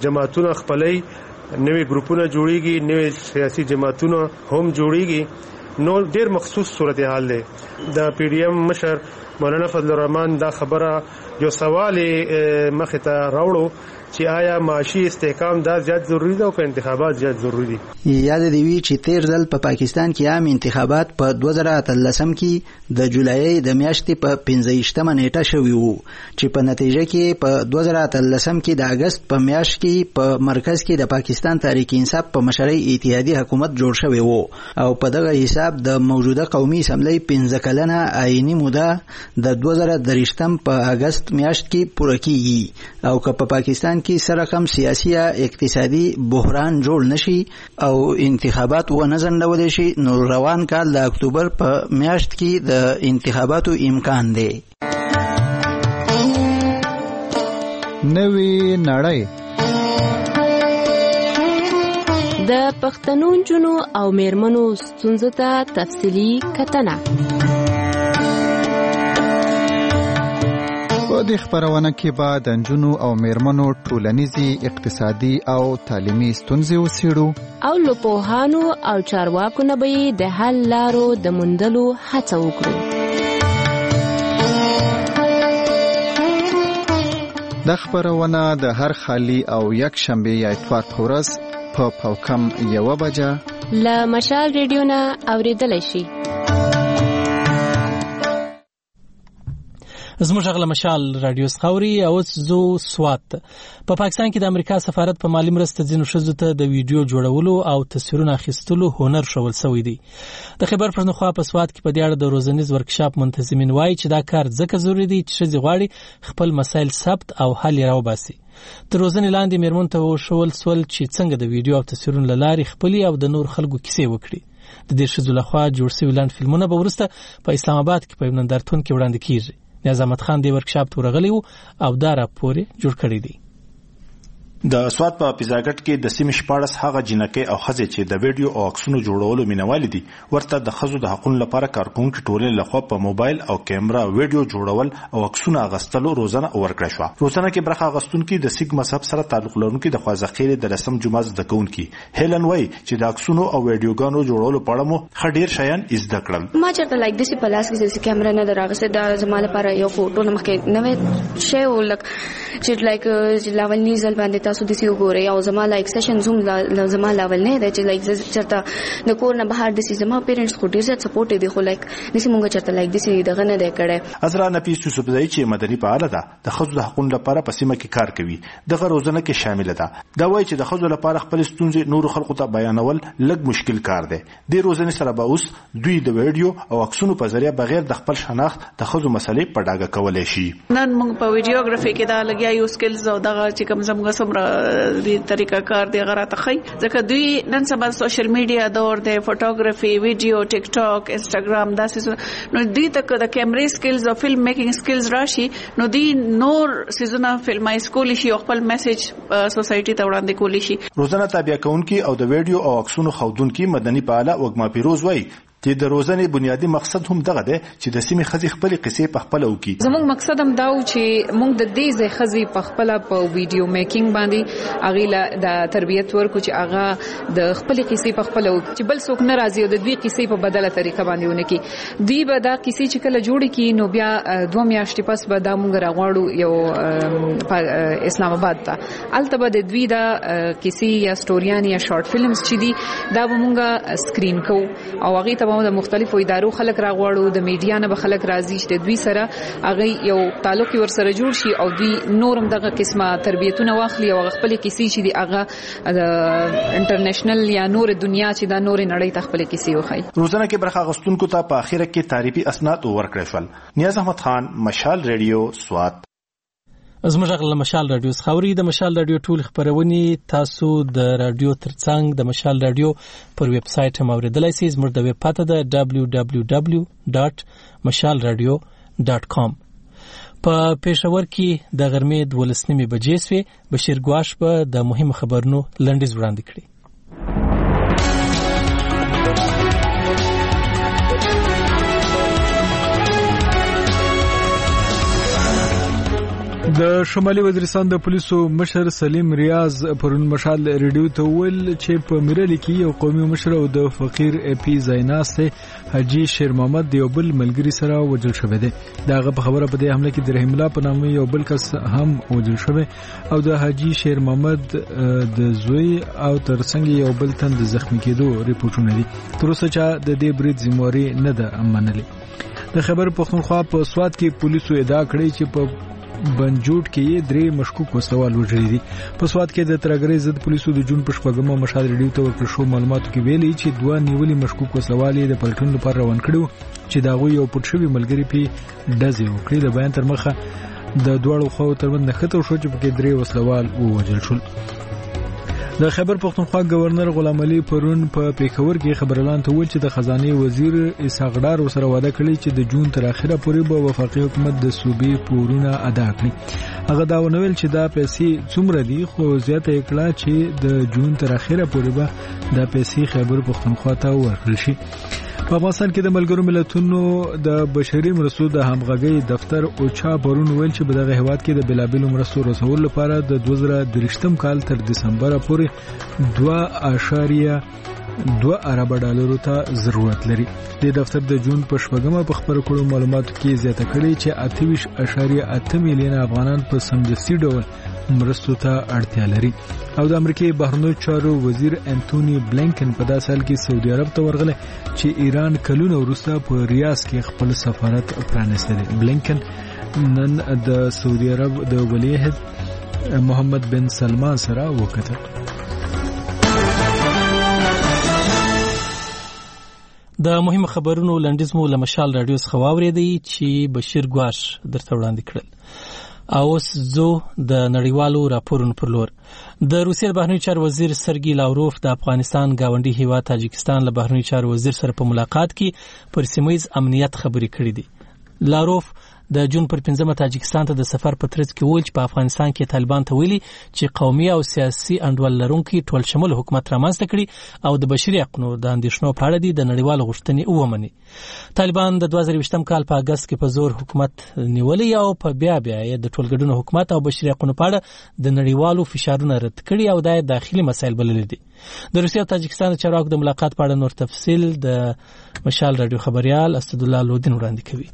جماعتونه خپلې نوې ګروپونه جوړیږي، نوې سیاسي جماعتونه هم جوړیږي، نو ډیر مخصوص صورتحال دی. د پی ډی ایم مشر مولانا فضل الرحمن دا خبره یو سوال مخ ته راوړو چې آیا معاشي استحکام دا زیات ضروری ده او که انتخابات زیات ضروری دي. یاد دی وی چې تیر ځل په پاکستان کې عام انتخابات په 2013 کې د جولای د میاشتې په 15مه نیټه شوی وو چې په نتیجه کې په 2013 کې د اگست په میاشت کې په مرکز کې د پاکستان تحریک انصاف په مشرۍ اتحادیه حکومت جوړ شوی وو او په دغه حساب د موجوده قومي اسمبلی 15 کلنه آئینی موده د 2023 په اگست میاشت کې پوره کیږي او که په پاکستان کې سره کم سیاسي یا اقتصادي بحران جوړ نشي او انتخابات و نه ځنډول شي نو روان کال د اکتوبر په میاشت کې د انتخاباتو امکان دی. نوې نړۍ د پښتنو نجونو او میرمنو ستونزو ته تفصیلي کتنه. په دې خبرونه کې به د نجونو او میرمنو ټولنیزي اقتصادي او تعلیمي ستونزې وڅېړو او له پوهانو او چارواکو نه به د حل لارو د موندلو هڅه وکړو. دا خبرونه د هر خالي او یک شنبه یا اتوار په ورځ په پاوکم 1 بجه له مشال ریډیو نه اوریدلای شي. زموږ غل مشال رادیو خوري او زو سوات په پاکستان کې د امریکا سفارت په مالی مرسته ځینو ښځو ته د ویډیو جوړولو او تصویرونو اخیستلو هنر ښوول شوی دی. د خیبر پښتونخوا په سوات کې په دې اړه د روزنیز ورکشاپ منتظمین وایي چې دا کار ځکه ضروری دی چې ښځې غواړي خپل مسایل ثبت او حل یې راوباسي. تر روزنې لاندې میرمن ته وښول سول چې څنګه د ویډیو او تصویرونو له لارې خپل او د نور خلکو کیسې وکړي. د دې ښځو لخوا جوړ شوي لاند فلمونه به وروسته په اسلام آباد کې په نندارتون کې وړاندې کیږي. نیاز احمد خان دی ورکشاپ ته ورغلی او دا راپور جوړ کړی دی. د سوات په پیزاګټ کې د سیمې 14 هغه جنکې او خزې چې د ویډیو او عکسونو جوړولو مینوال دي ورته د خزو د حقوقو لپاره کارکونکو ټولنې لخوا په موبایل او کیمرا ویډیو جوړول او عکسونه اغستلو روزنه ورکړه شو. روزنه کې برخه اغستونکو د سیګ مذهب سره تعلق لرونکو د خوازخیل د رسم جمعه زده کوونکي هیلن وای چې د عکسونو او ویډیوګانو جوړولو په اړه مو خډیر شیان زده کړل. ما چرته لایک د سی پلاس کې چې کیمرا نه دراغسته د زماله لپاره یو فوټو نه مخکې نوې شی ولک چې لایک لاول نیزل باندې تاسو د سی وګورئ او زما لایک سیشن زوم زما لاول نه دی چې لایک چرته د کور نه بهر د سی زما پیرنټس خو ډیر زیات سپورټ دي خو لایک د سی مونږ چرته لایک د سی دغه نه دی کړه. ازرا نفیس یوسفزئی چې مدني فعال ده د خزو د حقوقو لپاره په سیمه کې کار کوي دغه روزنه کې شامل ده. دا وایي چې د خزو لپاره خپل ستونزې نور خلکو ته بیانول لږ مشکل کار دی. د روزنې سره به اوس دوی د ویډیو او عکسونو په ذریعہ بغیر د خپل شناخت د خزو مسلې په ډاګه کولای شي. نن موږ په ویډیوګرافي کې دا لګیا یو سکلز او دغه چې کوم زموږ سمره د طریقه کار دی غراته خي ځکه دوی نن سبا سوشل میډیا دور دی فوټوګرافي ویډیو ټیک ټاک انستګرام داسې نو دوی تک د کیمرې سکلز او فلم میکینګ سکلز راشي نو دوی نور سيزونه فلمای سکول شي او خپل میسج سوسایټي ته وړاندې کولی شي. روزنه تابع کونکي او د ویډیو او عکسونو خودونکو مدني فعال وګما پیروز وای چې د روزنې بنیادی مقصد هم دغه دی چې د سیمې خزي خپل قصې په خپل وکي. زموږ مقصد هم دا و چې موږ د دې ځای خزي په خپل په ویډیو میکینګ باندې اغیله د تربیت ورکو چې هغه د خپل قصې په خپل وکي چې بل څوک ناراضي او د دوی قصې په بدله طریقه باندې ونکي. دی به دا قصې چې کله جوړ کی نو بیا 2 میاشتې پس به دا موږ راغواړو یو اسلام آباد ته البته د دوی دا قصې یا سټوریان یا شارټ فلمز چې دي دا به موږ سکرین کو او هغه ته د مختلفو ادارو خلک راغواړو د میډیا نه به خلک راځي چې دوی سره هغه یو تعلق ورسره جوړ شي او دوی نورم دغه قسمه تربیتونه واخلي او خپل کیسې چې دی هغه انټرنیشنل یا نور دنیا چې دا نور نړۍ ته خپل کیسې وخی. روزنه کې برخه غستونکو ته په اخیره کې تعریفي اسناد ورکړل شول. نیاز احمد خان مشال ریډیو سوات. زموږ غل مشال رادیو خوري د مشال رادیو ټول خبرونه تاسو د رادیو ترڅنګ د مشال رادیو پر ویب سټ هم اوریدلای شئ. زموږ د ویب پته ده www.mashalradio.com. په پېښور کې د غرمې 12 بجې سوي بشیر ګواش په د مهم خبرونو لنډیز وړاندې کړي. د شمالي وزیرستان د پولیسو مشر سلیم ریاض پرون مشال ریډیو ته ویل چې په میرلی کې یو قومي مشر او د فقیر اے پی زایناسته حاجی شیر محمد یو بل ملګری سره وژل شوی دی. داغه په خبره په دې حمله کې د رحیم الله په نامه یو بل کس هم وژل شوی او د حاجی شیر محمد د زوی او ترڅنګ یو بل تن د زخمی کېدو ریپورتونه دي. تر اوسه چې د دې برید ذمہواری نه ده منلې. د خبر پښتونخوا په سواد کې پولیسو ادعا کړې چې په بنجوټ کې درې مشکوک وسوال وژلي دي. په سواد کې د ترګری ضد پولیسو د جون په شپږمه مشال ریډیو ته ورکړل شو معلوماتو کې ویلي چې دوه نیولي مشکوک وسوال د پلټون لپاره روان کړو چې دا غوي یو پټ شوی ملګری په ډزې وکړي. د بیان تر مخه د دوړو خو ترمن نخته شو چې په درې وسوال ووجل شول. د خبر پښتونخوا گورنر غلام علي پرون په پیښور کې خبرلان ته ویل چې د خزانه وزیر اسحاق ډار سره وعده کړې چې د جون تر اخره پورې به وفاقي حکومت د صوبې پورونه ادا کړي. هغه دا ونویل چې دا پیسې څومره دي خو زیاته کړه چې د جون تر اخره پورې به دا پیسې خبر پښتونخوا ته ورکړل شي. په افغانستان کې د ملګرو ملتونو د بشري مرستو د همغږي دفتر اوچا پرون ویل چې په دغه هیواد کې د بلابلو مرستو رسول لپاره د 2023 کال تر دسمبر پورې 2.2 ارب ډالرو ته ضرورت لري. د دفتر د جون په شپږمه په خبرو کړو معلوماتو کې زیاته کړي چې 28.8 میلیون افغانان په سمدستي ډول مرستو ته اړتیا لري. او د امریکای بهرنیو چارو وزیر انټونی بلینکن په داسې حال کې سعودي عرب ته ورغله چې ایران کلونه وروسته په ریاض کې خپل سفارت پرانیستی. بلینکن نن د سعودي عرب د ولی عہد محمد بن سلمان سره وکتل. د مهمه خبرونو لنډیز مو لمشال رادیو څخه واوریدي چې بشیر ګواش درته وړاندې کړل. او اوس زه د نړیوالو راپورونو پر لور. د روسیې بهرنیو چارو وزیر سرګي لاوروف د افغانستان گاونډي هیواد تاجکستان له بهرنیو چارو وزیر سره په ملاقات کې پر سیمه ییز امنیت خبرې کړې دي. لاوروف د جون پر 15 تاجکستان ته د سفر په ترڅ کې ویل چې په افغانستان کې طالبان ته ویلي چې قومي او سیاسي انډول لرونکي ټول شمول حکومت رامنځته کړي او د بشري حقوقو د اندیشنو په اړه د نړیوالو غوښتنې ومني. طالبان د 2020 کال په اگست کې په زور حکومت نیولې او په بیا د ټولګډون حکومت او بشري حقوقو په اړه د نړیوالو فشارونه رد کړي او د داخلي مسایل بلل دي. د روسیې او تاجکستان چارواکو د ملاقات په اړه نور تفصیل د مشال رادیو خبريال اسدالله لودین وړاندې کوي.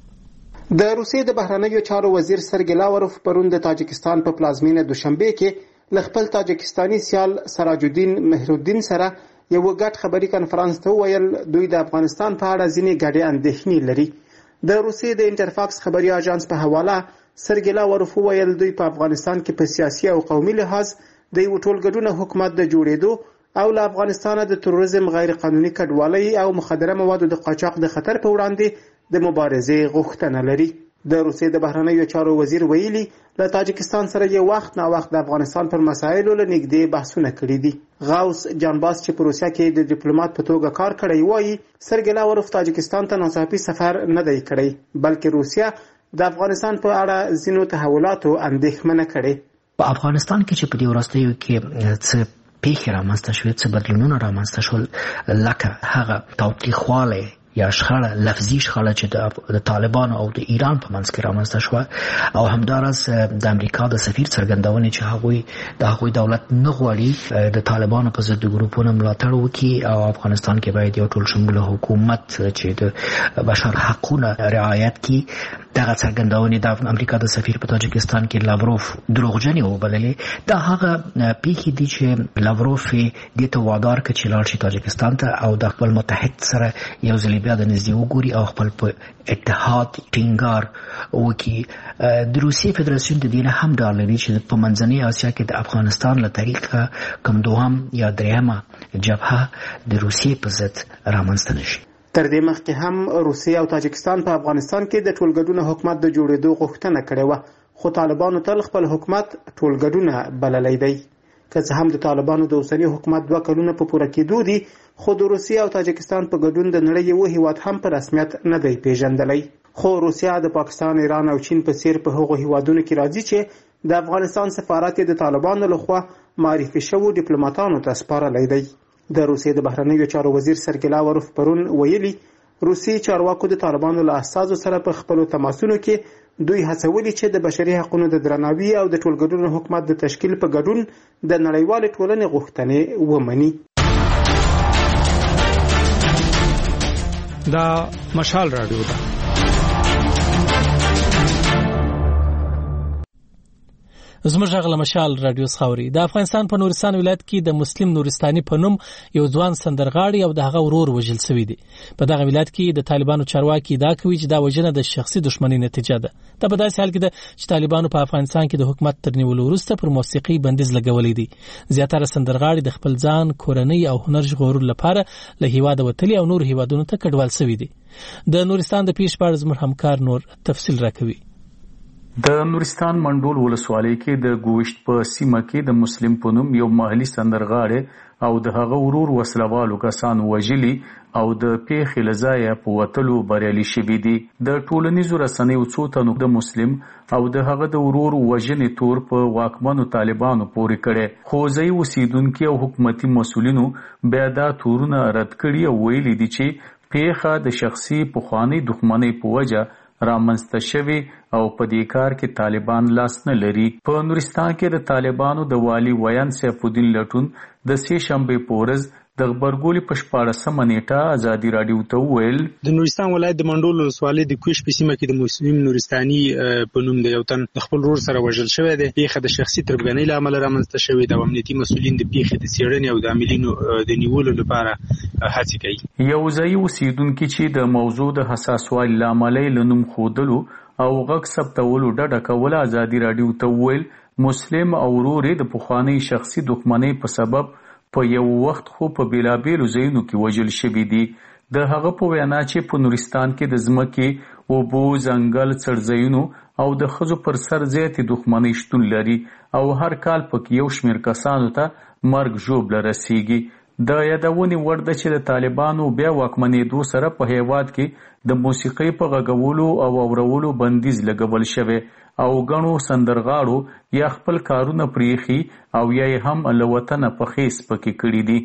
د روسیې د بهرنیو چارو وزیر سرګي لاوروف پرون د تاجکستان په پلازمینه دوشنبه کې ل خپل تاجکستاني سیال سراج الدین مهرالدین سره یو غټ خبري کانفرنس ته ویل دوی د افغانستان په اړه ځینې ګډې اندېښنې لري. د روسیې د انټرفاکس خبري اژانس په حواله سرګي لاوروف ویل دوی په افغانستان کې په سیاسي او قومي لحاظ د یو ټولګډون حکومت د جوړېدو او له افغانستان د تروریزم غیر قانوني کډوالۍ او مخدره موادو د قاچاق د خطر په وړاندې د مبارزې غوښتنه لري. د روسیې د بهرنیو چارو وزیر ویلي له تاجکستان سره یو وخت نا وخت د افغانستان پر مسایلو له نږدې بحثونه کړي دي. غوث جانباز چې په روسیه کې د ډیپلوماټ په توګه کار کړی وایي سرګي لاوروف تاجکستان ته ناڅاپي سفر نه دی کړی بلکې روسیه د افغانستان په اړه ځینو تحولاتو اندېښمنه کړي. په افغانستان کې چې په دې وروستیو کې څه پیښې رامنځته شوې څه بدلونونه رامنځته شول لکه هغه تاوتریخوالی یا شخړه لفظي شخړه چې د طالبان او د ایران په منځ کې رامنځته شوه او همدارس د امریکا د سفیر څرګندونې چې هغوی دولت نه غواړي د طالبانو په ضد ګروپونو ملاتړ وکړي او افغانستان کې باید یو ټول شموله حکومت چې د بشر حقوقو رعایت کړي. دغه څرګندونې د امریکا د سفیر په تاجکستان کې لاوروف دروغجنې وبللې. دا هغه پیښې دي چې لاوروف دې ته وادار کړ چې لاړ شي تاجکستان ته او د خپل متحد سره یو ځل بیا د نږدې وګوري او خپل په اتحاد ټینګار وکړي. د روسیې فدراسیون د دې نه هم ډار لري چې په منځنۍ اسیا کې د افغانستان له طریقه کوم دوهم یا دریمه جبهه د روسیې په ضد رامنځته نشي. تر دې مخکې هم روسیه او تاجکستان په افغانستان کې د ټولګډون حکومت د جوړېدو غوښتنه کړې و خو طالبانو تل خپل حکومت ټولګډون بللی دی. که څه هم د طالبانو د اوسنی حکومت 2 کلونه په پوره کېدو دي خو د روسیې او تاجکستان په ګډون د نړۍ یو هیواد هم په رسمیت نه دی پیژندلی. خو روسیه د پاکستان، ایران او چین په څیر په هغو هیوادونو کې راځي چې د افغانستان سفارت د طالبانو لخوا معرفي شوو ډیپلوماټانو ته سپارلی دی. د روسیې د بهرنیو چارو وزیر سرګي لاوروف پرون ویلي روسي چارواکو د طالبانو له اساسو سره په خپل تماسونو کې دوی هڅولي چې د بشري حقوقو د درناوي او د ټولګډون حکومت د تشکیل په ګډون د نړیوال ټولنې غوښتنې ومني. دا مشال رادیو ده. زموږ غږ له مشال رادیو خاوري. د افغانستان په نورستان ولایت کې د مسلم نورستاني په نوم یو ځوان سندرغاړي او د هغه ورور وژل شوی دی. په دغه ولایت کې د طالبانو چارواکي دا کوي چې دا وژنه د شخصي دښمنۍ نتیجه ده. دا په داسې حال کې ده چې طالبانو په افغانستان کې د حکومت تر نیولو وروسته پر موسیقي بندیز لګولې دي. زیاتره سندرغاړي د خپل ځان، کورنۍ او هنر ژغورلو لپاره له هیواده وتلي او نور هیوادونو ته کډوال شوي دي. د نورستان د پیښې په اړه زموږ همکار نور تفصیل راکوي. د نورستان منډول ولسوالۍ کې د ګوشت په سیمه کې د مسلم په نوم یو محلي سندرغاړی او د هغه ورور وسلوالو کسان وژلي او د پیښې له ځایه په وتلو بریالي شوي دي. د ټولنیزو رسنیو څو تنو د مسلم او د هغه د ورور وژنې تور په واکمنو طالبانو پورې کړي، خو ځایي اوسیدونکي او حکومتي مسؤلینو بیا دا تورونه رد کړي او ویلي دي چې پیښه د شخصي پخوانۍ دښمنۍ په وجه رامنځته شوی او په دې کار کې طالبان لاس نه لري. په نورستان کې د طالبانو د والي ویان سیف الدین لټون د سې شنبې په ورځ د غبرګولي په 14مه نیټه ازادي رادیو ته وویل د نورستان ولایت د منډول ولسوالۍ د کوش په سیمه کې د مسلم نورستاني په نوم د یو تن خپل ورور سره وژل شوی دی. پیښه د شخصي تربګنۍ له امله رامنځته شوې ده او امنیتي مسؤلین د پیښې د څېړنې او د عاملینو د نیولو لپاره هڅې کوي. یو ځایي اوسیدونکي چې د موضوع د حساسوالي له امله یې له نوم ښودلو او غږ ثبتولو ډډه کوله ازادي رادیو ته وویل مسلم او ورور یې د پخوانۍ شخصي دښمنۍ په سبب په یو وخت خو په بیلابیلو ځایونو کې وژل شوي دي. د هغه په وینا چې په نورستان کې د ځمکې، اوبو، ځنګل، څړځایونو او د ښځو پر سر زیاتې دښمنۍ شتون لري او هر کال پکې یو شمېر کسانو ته مرګ ژوبله رسیږي. د یادونې وړ ده چې د طالبانو بیا واکمنېدو سره په هیواد کې د موسیقۍ په غږولو او اورولو بندیز لګول شوی او ګڼو سندرغاړو یا خپل کارونه پریخي او یا هم له وطنه په خیس پکې کړي دي.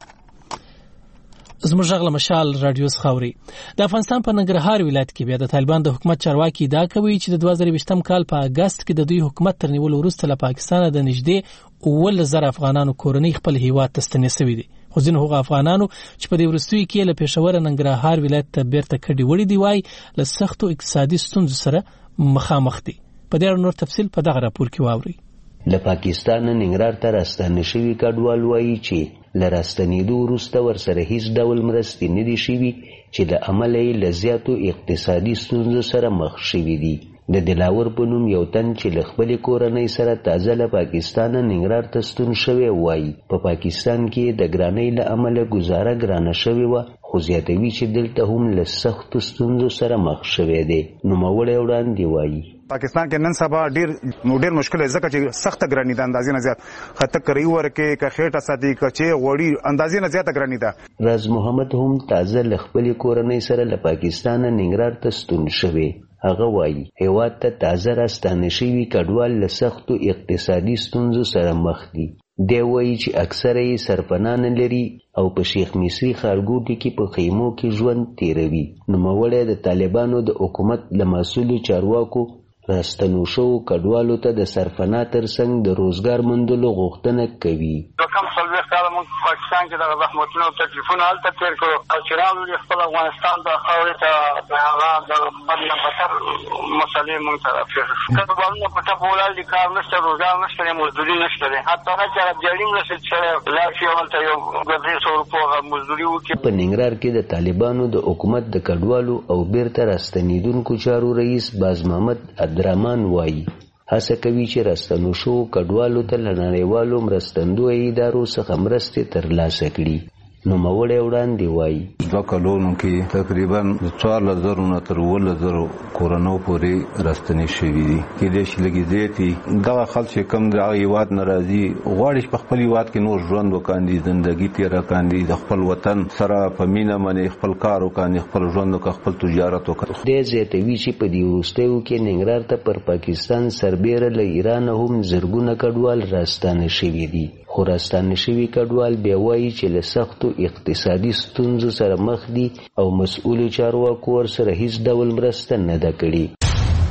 زموږ غږ له مشال رادیو خاوري. د افغانستان په ننګرهار ولایت کې بیا د طالبان د حکومت چارواکي دا کوي چې د 2020م کال په اگست کې د دوی حکومت تر نیولو وروسته له پاکستان د نږدې 10,000 افغانانو کورنۍ خپل هیواد ته ستنې شوي دي. خو ځینې هغه افغانانو چې په دې وروستیو کې له پېښور ننګرهار ولایت ته بیرته کډې وړي دي وایي له سختو اقتصادي ستونزو سره مخامخ دي. په دې اړه نور تفصیل په دغه راپور کې واورئ. له پاکستان ننګرهار ته راستنه شوي کډوال وایي چې له راستنېدو وروسته ورسره هیڅ ډول مرستې نه دي شوي چې له امله یې له زیاتو اقتصادي ستونزو سره مخ شوي دي. د دلاور په نوم یو تن چې له خپلې کورنۍ سره تازه له پاکستان ننګرهار ته ستون شوی وایي په پاکستان کې د ګرانۍ له امله ګزاره ګرانه شوې وه، خو زیاتوي چې دلته هم له سختو ستونزو سره مخ شوی دی. نوموړی وړاندې وایي پاکستان کې نن سبا ډیر مشکل دی ځکه چې سخت ګرانی ده، اندازې نه زیات خطر کوي ورکه که خېټه ساتي که چې وړي اندازې نه زیات ګرانی ده. راز محمد هم تازه له خپلې کورنۍ سره له پاکستان ننګرهار ته ستون شوی. هغه وایي هیواد ته تازه راستانه شوي کډوال له سختو اقتصادي ستونزو سره مخ دي. دی وایي چې اکثره یې سرپناه نه لري او په شیخ مصري ښارګوټي کې په خیمو کې ژوند تیروي. نوموړی د طالبانو د حکومت له مسؤلو چارواکو راستنو شوو کډوالو ته د سرپناه ترڅنګ د روزګار موندلو غوښتنه کوي. کم 40 کاله موږ پاکستان کې دغه زحمتونه او تکلیفونه هلته تېر کړو او چې راغلو خپل افغانستان د خاورې ته د هغه د بد نه بدتر مسلې موږ ته راپېښې شوې. کډوالونه په ټپه ولاړ دي، کار نشته، روزګار نشته دی، مزدوري نشته دی. حتی نه چې ابجالي هم رسېد سړی لاړ شي هلته یو 200 روپو هغه مزدوري وکړي. په ننګرهار کې د طالبانو د حکومت د کډوالو او بیرته راستنېدونکو چارو رئیس باز محمد عبدالرحمن وایي هڅه کوي چې راستنو شوو کډوالو ته له نړیوالو مرستندویه ادارو څخه مرستې ترلاسه کړي. نوموړی وړاندې وایي 2 کلونو کې تقریبا 14,000 نه تر 17,000 کورنو پورې راستنې شوي دي. کېدای شي لږې زیاتې دغه خلک چې کوم د هغه هېواد نه راځي غواړي چې په خپل هېواد کې نور ژوند وکاندي، زندګي تېره کاندي، د خپل وطن سره په مینه باندې خپل کار وکاندي، خپل ژوند وکړي، خپل تجارت وکړي. دی زیاتوي چې په دې وروستیو کې ننګرهار ته پر پاکستان سربیره له ایرانه هم زرګونه کډوال راستانه شوي دي. خو راستانه شوي کډوال بیا وایي چې له سختو اقتصادي ستونزو سره مخ دي او مسؤلو چارواکو ورسره هیڅ ډول مرسته نه ده کړې.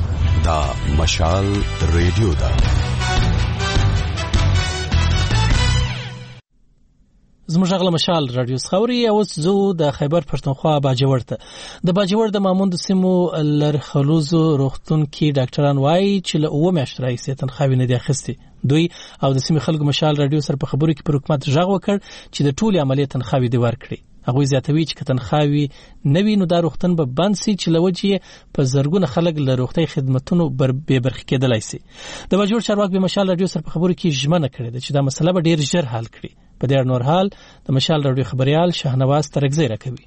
دا مشال ریډیو دا زموږ غل مشال رادیو خوري او زو د خیبر پښتونخوا باجوړ ته د باجوړ د ماموند سیمو لرخلوزو روغتون کې ډاکټران وایي چې له 9 میاشتې راهیسې تنخواوي نه دي اخیستي. دوی او د سیمې خلکو مشال رادیو سره په خبرو کې پر حکومت ژغ وکړ چې د ټولي عملیات تنخواوي دی ورکړي. هغه زیاتوي چې تنخواوي نوي نو د روغتون به بند سي چې لوجه په زرګونه خلک له روغتي خدماتونو به برخه کېدلای شي. د باجوړ چارواک به مشال رادیو سره په خبرو کې ژمنه کړې ده چې دا مسله به ډیر ژر حل کړي. په دې نور حال د مشال رادیو خبريال شهنواز ترګزی راکوي.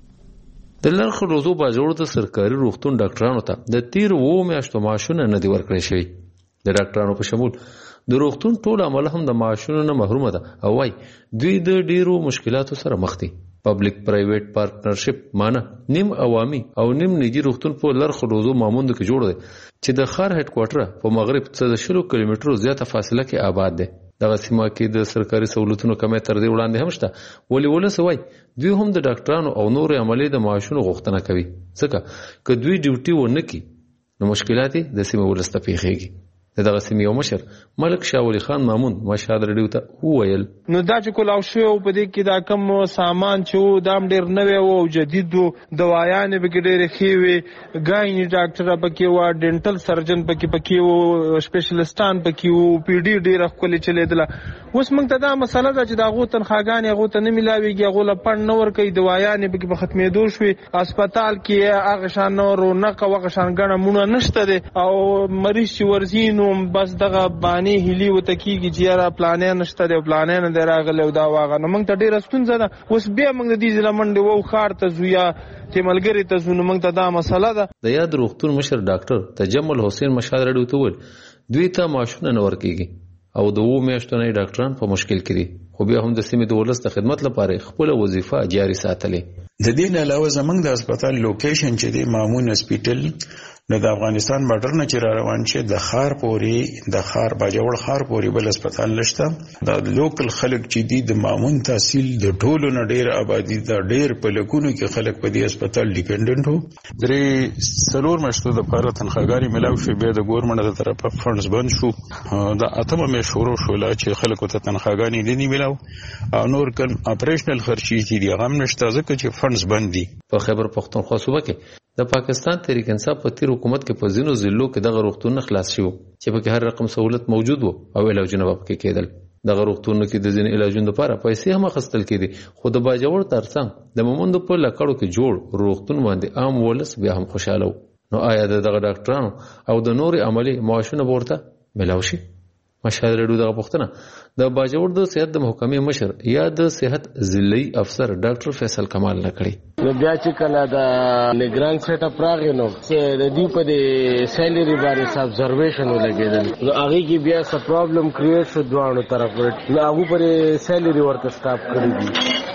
د لرخلوزو باجوړ د سرکاري روغتون ډاکټرانو ته د 13 میاشتو معاشونه نه دی ورکړی شوی. د ډاکټرانو په شمول د روغتون ټول عمل هم د معاشونو نه محروم ده او وايي دوی د ډیرو مشکلاتو سره مخ دي. پبلک پرایویټ پارټنرشپ معنی نیم عوامي او نیم نجی روغتون په لرخلوزو ماموند کې جوړ دی چې د ښار هډ کوارټر په مغرب څخه 100 کیلومترو زیاته فاصله کې آباد دی. دغه سیمه کې د سرکاري سہولتونو کمې تر دې وړاندې هم شته. ولسوي دوی هم د ډاکټرانو او نور عملي د معاشونو غوښتنه کوي ځکه که دوی ډیوټي ونه کړي نو مشکلات د سیمه ولسته پیښیږي. دغه سیمه یو مشر ملک شاه ولی خان مامون مشهد رډیو ته وویل نو دا چې کولاو شو په دې کې دا کم سامان چې دام ډیر نوې او جدید دوايان به ډېر خېوي ګایني ډاکټر پکې و ډینټل سرجن پکې و سپیشلیستان پکې و پی ډي ډیر خپل چلیدله. اوس موږ ته دا مسله ده چې دا غو تنخواګان غو ته نه ملاويږي غو لا پړ نور کوي دوايان به په ختمېدو شوي. هسپتال کې هغه شان رونق او هغه شان غنه مونږ نشته دي او مریض چې ورزینو بس دغه باندې هلي وته کیږي چې را پلانې نشته دی پلانې نه دراغله او دا واغه نو موږ ته ډیر ستونزه ده. اوس بیا موږ د دې ځلمنډ وو خار ته زویا چې ملګری ته زونه موږ ته دا مسله ده. د یاد روغتون مشر ډاکټر تجمل حسین مشهد رډیو ته ویل دوی ته معاشونه نه ورکیږي او د 2 میاشتو نه ډاکټران په مشکل کې دي خو بیا هم د سیمې د ولست خدمت لپاره خپل وظیفه جاري ساتلې. د دې نه علاوه زمنګ د هسپتال لوکیشن چې د مامون هسپتال د افغانستان بارډر نه چې روان شي د خار پوري د خار باجوړ خار پوري بل هسپتال نشته. د لوکل خلک چې دي د مامون تحصیل د ټولو نه ډیر آبادی د ډیر په لکونو کې خلک په دې هسپتال ډیپندنت وو. درې څلور مشتو د پاره تنخواګاری ملاو شو بیا د ګورنمنت د طرفه فندز بند شو. د اتمه مې شروع شو لا چې خلکو ته تنخواګانی دي نه ملاو او نور کن اپریشنل خرچي دي غم نشته ځکه چې فندز بند دي. په خیبر پښتونخوا صوبه کې د پاکستان تحریک انصاف په تیر حکومت کې په ځینو ضلعو کې دغه روغتون خلاص شو چې په کې هر رقم سہولت موجود وو او علاجونه په کې کېدل. دغه روغتون کې د ځینې علاجونو لپاره پیسې هم اخیستل کېدي خو د باجوړ ترڅنګ د مومند په لکړو کې جوړ روغتون باندې عام ولس بیا هم خوشاله وو. نو آیا دغه ډاکټرانو او د نور عملي معاشونه ورته ملاوي شي؟ مشهد رډیو دغه پوښتنه د باجوړ د صحت د محکمې مشر یا د صحت ضلعي افسر ډاکټر فیصل کمال نه کړی. نو بیا چې کله د نگران سیټ اپ راغی نو د دې په د سیلری باندې ابزرویشن ولګیدل نو هغه کې بیا څه پرابلم کریټ شو دوه طرفه نو هغه پر سیلری ورته سٹاپ کړی دي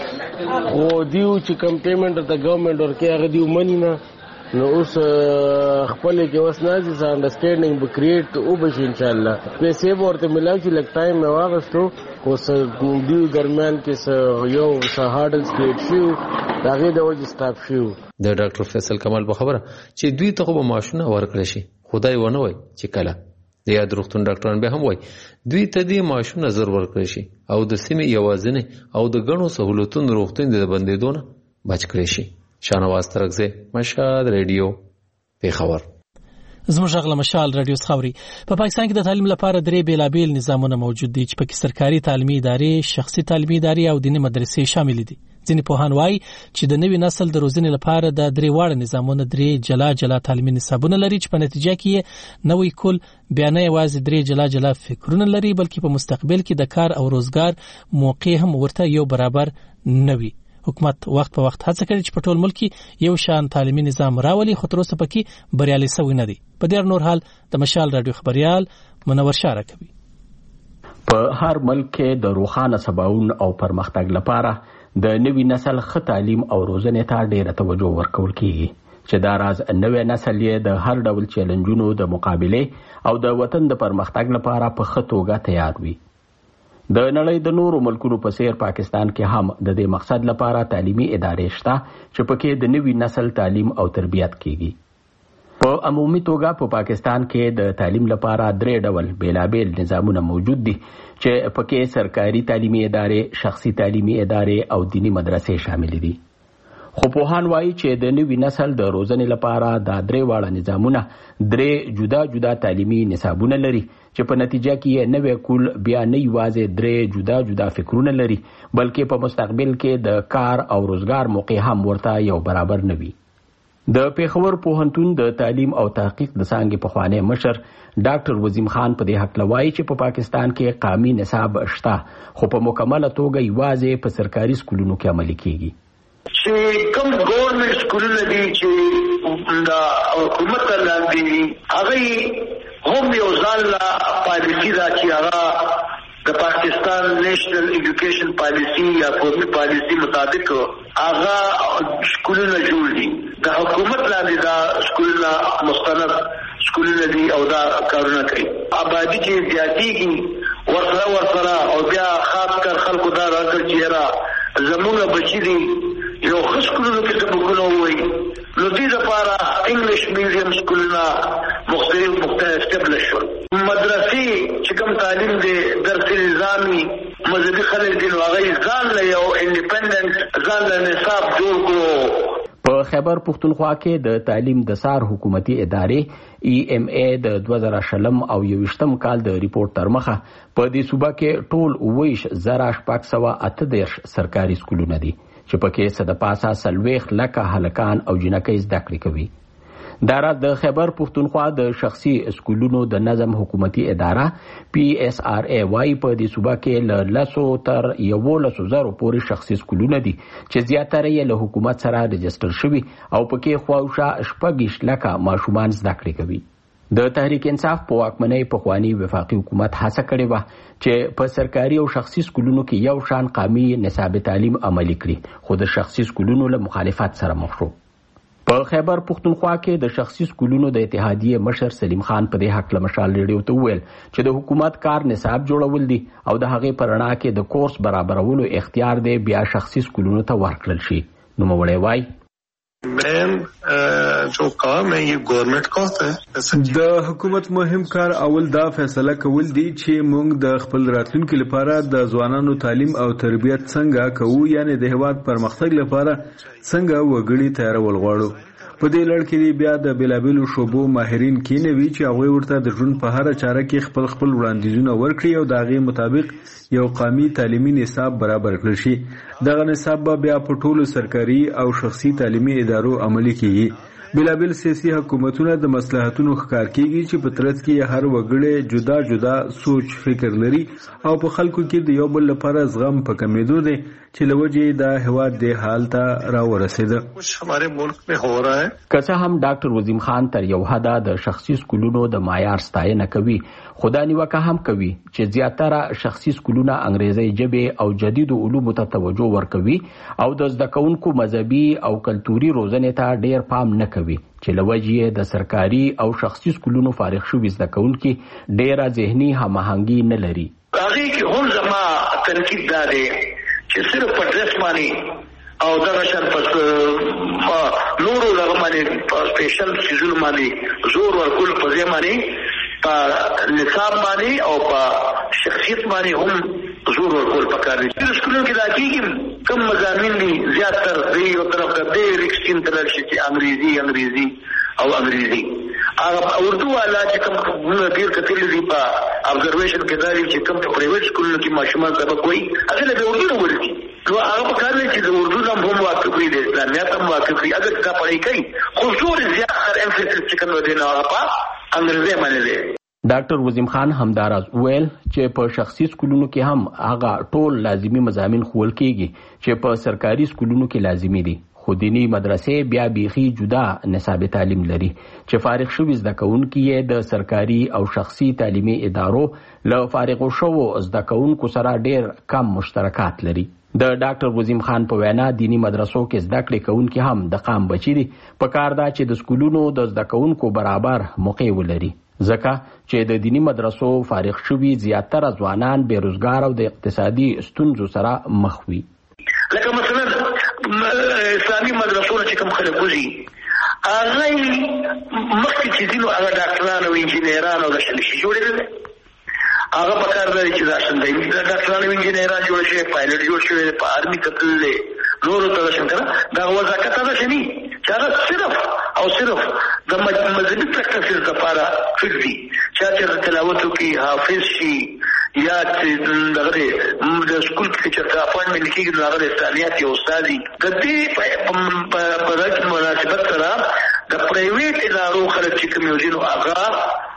او دیو چې کم پیمنٹ د ګورنمنت ورکه هغه دیو منی نه نو اوس خپل کې اوس نازي انډرسټینډینګ به کریټ او به ان شاء الله پیسې ورته ملاوي چې لک ټایم مې واغستو اوس دی درمیان کې یو هارډلز کریټ شو هغه د وجه سٹاپ شو. د ډاکټر فیصل کمال په خبره چې دوی ته به معاشونه ورکړي شي خدای ونه وای چې کله د یاد روغتون ډاکټران به هم وای دوی ته دې معاشونه زر ورکړي شي او د سیمې یوازنه او د غنو سہولتونو روغتون د بندیدو نه بچ کړي شي. شانواز ترګزه مشهد ریډیو پیښور. زموږ غل مشال رادیو خوري. په پاکستان کې د تعلیم لپاره درې بیلابیل نظامونه موجود دي چې پکې سرکاري تعلیمي ادارې، شخصي تعلیمي ادارې او دیني مدرسې شامل دي. ځینې پوهان وایي چې د نوي نسل د روزنې لپاره د درې واړه نظامونه درې جلا تعلیمي نصابونه لري چې په نتیجه کې نوې کول بیا نه یوازې درې جلا فکرونه لري بلکې په مستقبل کې د کار او روزګار موقع هم ورته یو برابر نه وي. حکومت وخت په وخت هڅه کوي چې په ټول ملک یو شان تعلیمي نظام راولي خو تر اوسه پکې بریالي شوی نه دي. په ډیر نور حال د مشال رادیو خبريال منور شاره کوي. په هر ملک کې د روښانه سباون او پرمختګ لپاره د نوي نسل ښه تعلیم او روزنې ته ډیره توجه ورکول کیږي چې دا راز نوې نسل یې د هر ډول چیلنجونو د مقابله او د وطن د پرمختګ لپاره په ښه توګه تیار وي. د نړۍ د نورو ملکونو په څیر پاکستان کې هم د دې مقصد لپاره تعلیمي ادارې شته چې پکې د نوي نسل تعلیم او تربیت کیږي. په عمومي توګه په پاکستان کې د تعلیم لپاره 3 ډول بیلابیل نظامونه موجود دي چې پکې سرکاري تعلیمي ادارې، شخصي تعلیمي ادارې او دینی مدرسې شامل دي. خو پوهان وایي چې د نوي نسل د روزنې لپاره دا 3 واړه نظامونه 3 جدا جدا تعلیمي نصابونه لري چې په نتیجه کې یې نوې کول بیا نه یوازې 3 جدا جدا فکرونه لري بلکې په مستقبل کې د کار او روزګار موقع هم ورته یو برابر نه وي. د پیښور پوهنتون د تعلیم او تحقیق د څانګې پخوانی مشر ډاکټر وزیم خان په دې حق لوایي چې په پاکستان کې قومي نصاب شته خو په مکمله توګه یوازې په سرکاري سکولونو کې عملي کیږي. چې کوم ګورنمنت سکولونه دي چې د حکومت لاندې هغه هم یو ځل پالیسي دا چې هغه د پاکستان نیشنل ایجوکیشن پالیسي یا قومي پالیسي مطابق هغه سکولونه جوړ دي. د حکومت لاندې دا سکولونه مستند سکولونه دي او دا کارونه کوي. آبادی چې زیاتېږي ورسره او بیا خاص کر خلکو دا راکړ چې را زمونږ بچي دي یو ښه سکولونو کې سبقونه ووایي نو دې لپاره انګلیش میډیم سکولونه مختلف اسټبلش شول. مدرسې چې کوم تعلیم دی درس نظامي مذهبي خلک دي نو هغه ځان له یو انډیپندنت ځان له نصاب جوړ کړو. په خیبر پښتونخوا کې د تعلیم د سار حکومتي ادارې EMA د 2020 او 2021 کال د ریپورت تر مخه په دې صوبه کې ټول 29,838 سرکاري سکولونه دي چې پکې څه د پاسه 40 لکه هلکان او جنکۍ زده کړې کوي. دا راز د خیبر پښتونخوا د شخصي سکولونو د نظم حکومتي اداره PSRA وايي په دې صوبه کې له 100 تر 11,000 پورې شخصي سکولونه دي چې زیاتره یې له حکومت سره رجستر شوي او پکې خواوشا 6 لکه ماشومان زده کړې کوي. د تحریک انصاف په واکمنۍ پخوانی وفاقي حکومت هڅه کړې وه چې په سرکاري او شخصي سکولونو کې یو شان قومي نصاب تعلیم عملي کړي خو د شخصي سکولونو له مخالفت سره مخ شو. په خیبر پښتونخوا کې د شخصي سکولونو د اتحادیې مشر سلیم خان په دې حق له مشال ریډیو ته وویل چې د حکومت کار نصاب جوړول دي او د هغې په رڼا کې د کورس برابرولو اختیار دی بیا شخصي سکولونو ته ورکړل شي. نوموړی وایي مین جو کام ہے یہ گورنمنٹ کا ہوتا ہے. د حکومت مهم کار اول دا فیصله کول دي چې موږ د خپل راتلونکي لپاره د ځوانانو تعلیم او تربیت څنګه کوو یعنی د هیواد پرمختګ لپاره څنګه وګړي تیارول غواړو. په دې لړ کې بیا د بلابلو شوبو ماهرین کینوي چې هغه ورته د ژوند په هر چاره کې خپل وړاندیزونه ورکړي او د هغې مطابق یو قومي تعلیمي نصاب برابر کړل شي. دغه نصاب به بیا په ټولو سرکاري او شخصي تعلیمي ادارو عملي کیږي. بلابل سیاسي حکومتونه د مصلحتونو ښکار کیږي چې په ترڅ کې هر وګړی جدا جدا سوچ فکر لري او په خلکو کې د یو بل لپاره زغم په کمیدو دی چې له وجې د هیواد د حال ته راورسېده. हमारे मुल्क में हो रहा है. که څه هم ډاکټر وزیم خان تر یو حده د شخصي سکولونو د معیار ستاینه کوي خو دا نیوکه هم کوي چې زیاتره شخصي سکولونه انګریزي ژبې او جدیدو علومو ته توجه ورکوي او د زده کوونکو مذهبي او کلتوري روزنې ته ډیر پام نه کوي چې له وجې د سرکاري او شخصي سکولونو فارغ شوي زده کوونکي ډیره ذهني هماهنګي نه لري. هغې کې هم زما تنقید دا دی چې صرف په ډرس باندې او دغه شان په نورو دغه باندې په سپیشل سیزونو باندې زور ورکول په ځای باندې په نصاب باندې او په شخصیت باندې هم زور ورکول پکار دي. په سکولونو کې دا کېږي کوم مضامین دي زیاتر دی یو طرف ته ډېر ایکسټریم تلل شي چې انګریزي او انګریزي هغه اردو والا چې کوم ډېر کتلي دي په ابزرویشن کې دا دي چې کوم په پرایویټ سکولونو کې ماشومان سبق وایي هغه له اردو نه ورکي نو هغه په کار دی چې د اردو نه هم واقف وي د اسلامیت هم واقف وي اگر دا پړی کوي خو زور زیاتر امفیسس چې کوم دی نو هغه په انګریزي باندې دی. ډاکټر وزیم خان همداراز وویل چې په شخصي سکولونو کې هم هغه ټول لازمي مضامین ښوول کیږي چې په سرکاري سکولونو کې لازمي دي خو دینی مدرسې بیا بیخي جدا نصاب تعلیم لري چې فارغ شوي زده کوونکي یې د سرکاري او شخصي تعلیمي ادارو له فارغو شوو زده کوونکو سره ډیر کم مشترکات لري. د ډاکټر وزیم خان په وینا دینی مدرسو کې زده کړې کوونکي هم د قام بچي دي په کار دا چې د سکولونو د زده کوونکو برابر موقع ولري ځکه چې د دینی مدرسو فارغ شوي زیاتره ځوانان بیروزګار او د اقتصادي ستونزو سره مخ وي. لکه مثلا اسلامي مدرسو چې کوم خلک وځي هغه مخکې چې ځینو هغه ډاکټران او انجینران او د شي جوړېدل هغه په کار دی چې دا شندې د ډاکټرانو انجینران جوړ شي پایلټ جوړ شي په آرمي کتل نورو ته څنګه دا وظیفه ده شنی چې هغه صرف او صرف د مذهبي پریکټیسز لپاره فکري چې تلاوت کوي حافظ شي یا د سکول کې چې اپوینټمنټ کیږي نو هغه استادیات یو استادي د دې په دغه مناسبت سره د پرایویټ ادارو خلک چې کوم یو ځینو هغه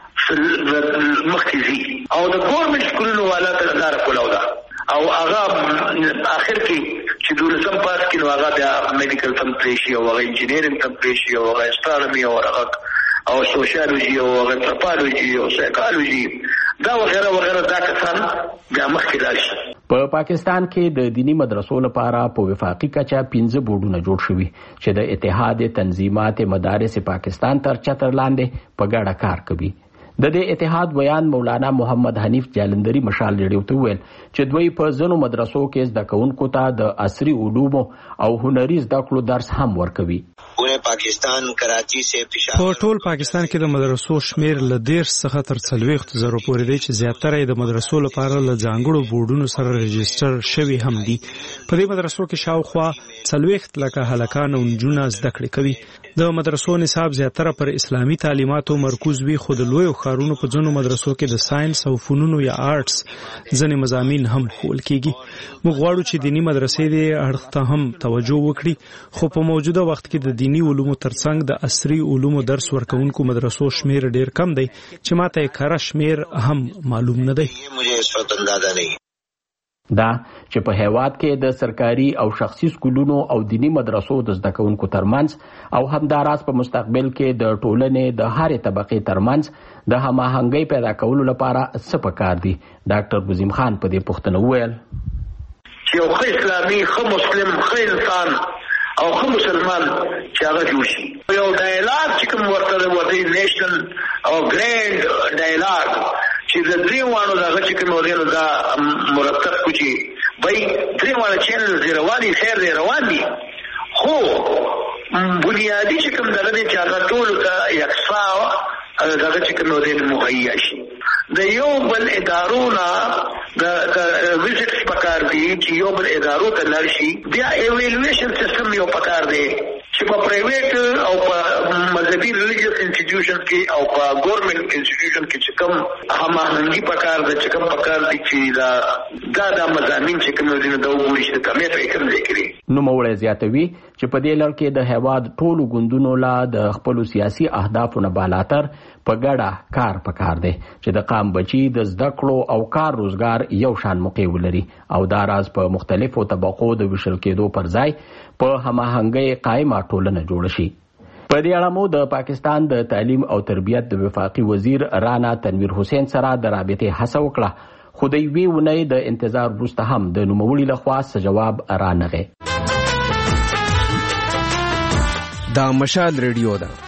مخکې او د ګورنمنت سکولونو والا ته لار کولاو ده او هغه اخر کې چې دولسم پاس کې نو هغه بیا میډیکل تم پریشي او هغه انجینیرینګ تم پریشي او هغه استرونومي او هغه او سوشیالوجي او هغه انتروپولوژي او سایکولوژي دا وغیرہ وغیرہ دا کسان بیا مخکې راشي. په پاکستان کې د دینی مدرسو لپاره په وفاقي کچه 15 بورډونه جوړ شوي چې د اتحاد تنظیمات مدارس پاکستان تر چتر لاندې په ګډه کار کوي. د دې اتحاد بیان مولانا محمد حنیف جالندری مشال ریډیو ته ویل چې دوی په ځینو مدرسو کې زده کوونکو ته د عصري علومو او هنري زده کړو درس هم ورکوي. پاکستان کراچي سے په ټول پاکستان کې د مدرسو شمیر له 10 څخه تر 40 زره پورې دی چې زیاتره د مدرسو لپاره له ځانګړو بورډونو سره رجسټر شوي هم دي. په دې مدرسو کې شاوخوا 40 لکه هلکان او نجونې زده کړې کوي. د مدرسو نصاب زیاتره پر اسلامي تعلیماتو مرکوز وي، خو د لویو ښارونو په ځینو مدرسو کې د ساينس او فنونو یا آرټس ځینې مضامین هم ښوول کیږي. موږ غواړو چې دینی مدرسې دې اړخ ته هم توجه وکړي، خو په موجوده وخت کې د دینی علومو ترڅنګ د عصري علومو درس ورکوونکو مدرسو شمیر ډیر کم دی چې ماته کره شمیر هم معلوم نه دی. دا چې په هیواد کې د سرکاري او شخصي سکولونو او دینی مدرسو د زده کوونکو ترمنځ او همداراز په مستقبل کې د ټولنې د هرې طبقې ترمنځ د هماهنګۍ پیدا کولو لپاره څه پکار دي. ډاکټر بزیم خان په دې پوښتنه وویل چې یو ښه اسلامي ښه مسلم ښه انسان او ښه مسلمان چې هغه جوړ شي. یو ډایلاګ چې کوم ورته وایي نیشنل او ګرینډ ډایلاګ چې د دریوانو دغه چې کوم ورته دا مرتب کوي بای دریوانو چینل دی رواني خیر دی روان دي، خو بنیادی چې کوم دغه چې هغه ټول ته یکسا دغه چې کوم ورته مهیا شي. د یو بل ادارونه د ویزټس پکار دي چې یو بل ادارو ته لاړ شي. بیا ایوالویشن سیستم یو پکار دی چې په پرایویټ او په مذهبي ریلیجیس انسټیټیوشن کې او په ګورنمنت انسټیټیوشن کې چې کوم هماهنګي پکار ده چې کوم پکار دي چې دا مضامین چې کوم دي د وګوري چې کومه فکر لیکري. نو موړی زیاتوي چې په دې لړ کې د هیواد ټولو ګوندونو لا د خپل سیاسي اهدافو نه بالاتر په ګډه کار پکار دی چې د قام بچي د زده کړو او کار روزګار یو شان موقع ولري او دا راز په مختلفو طبقو د وشل کېدو پر ځای په هماهنګۍ قائمه ټولنه جوړ شي. په دې اړه مو د پاکستان د تعلیم او تربیت د وفاقي وزیر رانا تنویر حسین سره د رابطې هڅه وکړه، خو د یوې اونۍ د انتظار وروسته هم د نوموړي لخوا څه جواب رانغی. دا مشال ریډیو ده.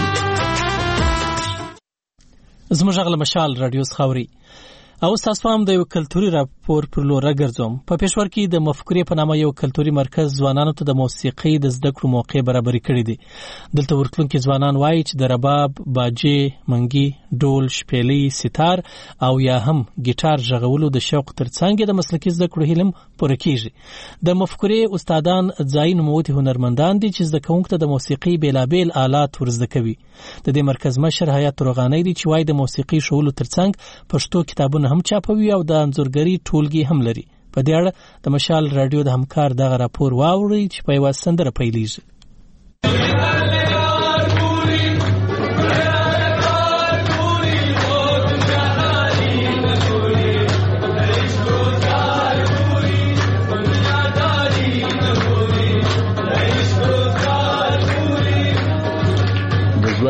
زموږ غل مشال رادیو خاوري او تاسو هم د یو کلتوري راپور پر لور راګرځوم. په پېښور کې د مفکورې په نامه یو کلتوري مرکز ځوانانو ته د موسیقۍ د زده کړو موقع برابر کړی دی. دلته ورتلونکي ځوانان وایي چې د رباب، باجې، منګي، ډول، شپېلۍ، ستار او یا هم ګیټار غږولو د شوق ترڅنګ د مسلکي زده کړو هیلم پوره کیږي. د مفکورې استادان ځای نوموتي هنرمندان دي چې زده کوونکو ته د موسیقۍ بیلابیل آلات ورزده کوي. د دې مرکز مشر حیات روغانی دی چې وایي د موسیقۍ شولو ترڅنګ پښتو کتابونه هم چاپوي او د انځورګري ټولګي هم لري. په دې اړه د مشال رادیو د همکار دغه راپور واوري چې په یوه سندره پیلېږي.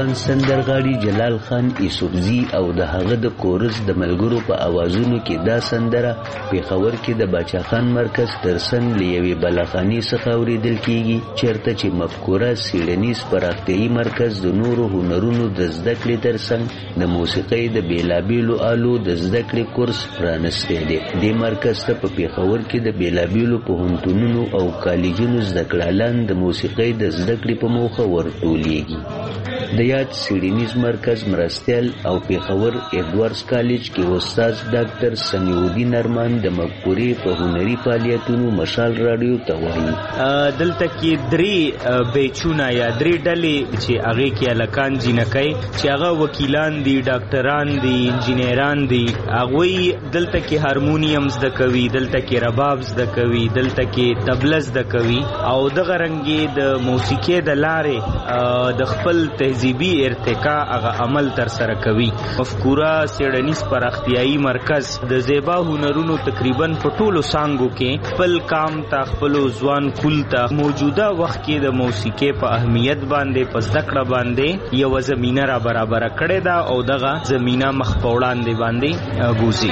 افغان سندرغاړي جلال خان یوسفزي او د هغه د کورس د ملګرو په اوازونو کې دا سندره پېښور کې د باچا خان مرکز ترڅنګ له یوې بلاخانې څخه اورېدل کېږي، چېرته چې مفکوره څېړنیز پراختیایي مرکز د نورو هنرونو د زده کړې ترڅنګ د موسیقۍ د بېلابېلو آلو د زده کړې کورس پرانستی دی. دې مرکز ته په پېښور کې د بېلابېلو پوهنتونونو او کالجونو زده کړهالان د موسیقۍ د زده کړې په موخه ورټولېږي. د یاد څېړنیز مرکز مرستیال او پېښور ایډورډز کالج کې استاد ډاکټر سمیع الدین ارمان د مفکورې په هنري فعالیتونو مشال راډیو ته وایي. دلته کې درې بیچونه یا درې ډلې چې هغې کې هلکان جینکۍ چې هغه وکیلان دي، ډاکټران دي، انجینران دي، هغوی دلته کې هارمونیم زده کوي، دلته کې رباب زده کوي، دلته کې طبله زده کوي او دغه رنګې د موسیقۍ د لارې د خپل تهذیبي ارتقا هغه عمل تر سره کوي. مفکوره څېړنیز پراختیایي مرکز د زیبا هنرونو تقریبا په ټولو څانګو کې خپل کام ته، خپلو ځوان کول ته موجوده وخت کې د موسیقۍ په اهمیت باندې، په زده کړه باندې یوه زمینه را برابره کړې ده او دغه زمینه مخ په وړاندې باندې ګوزي.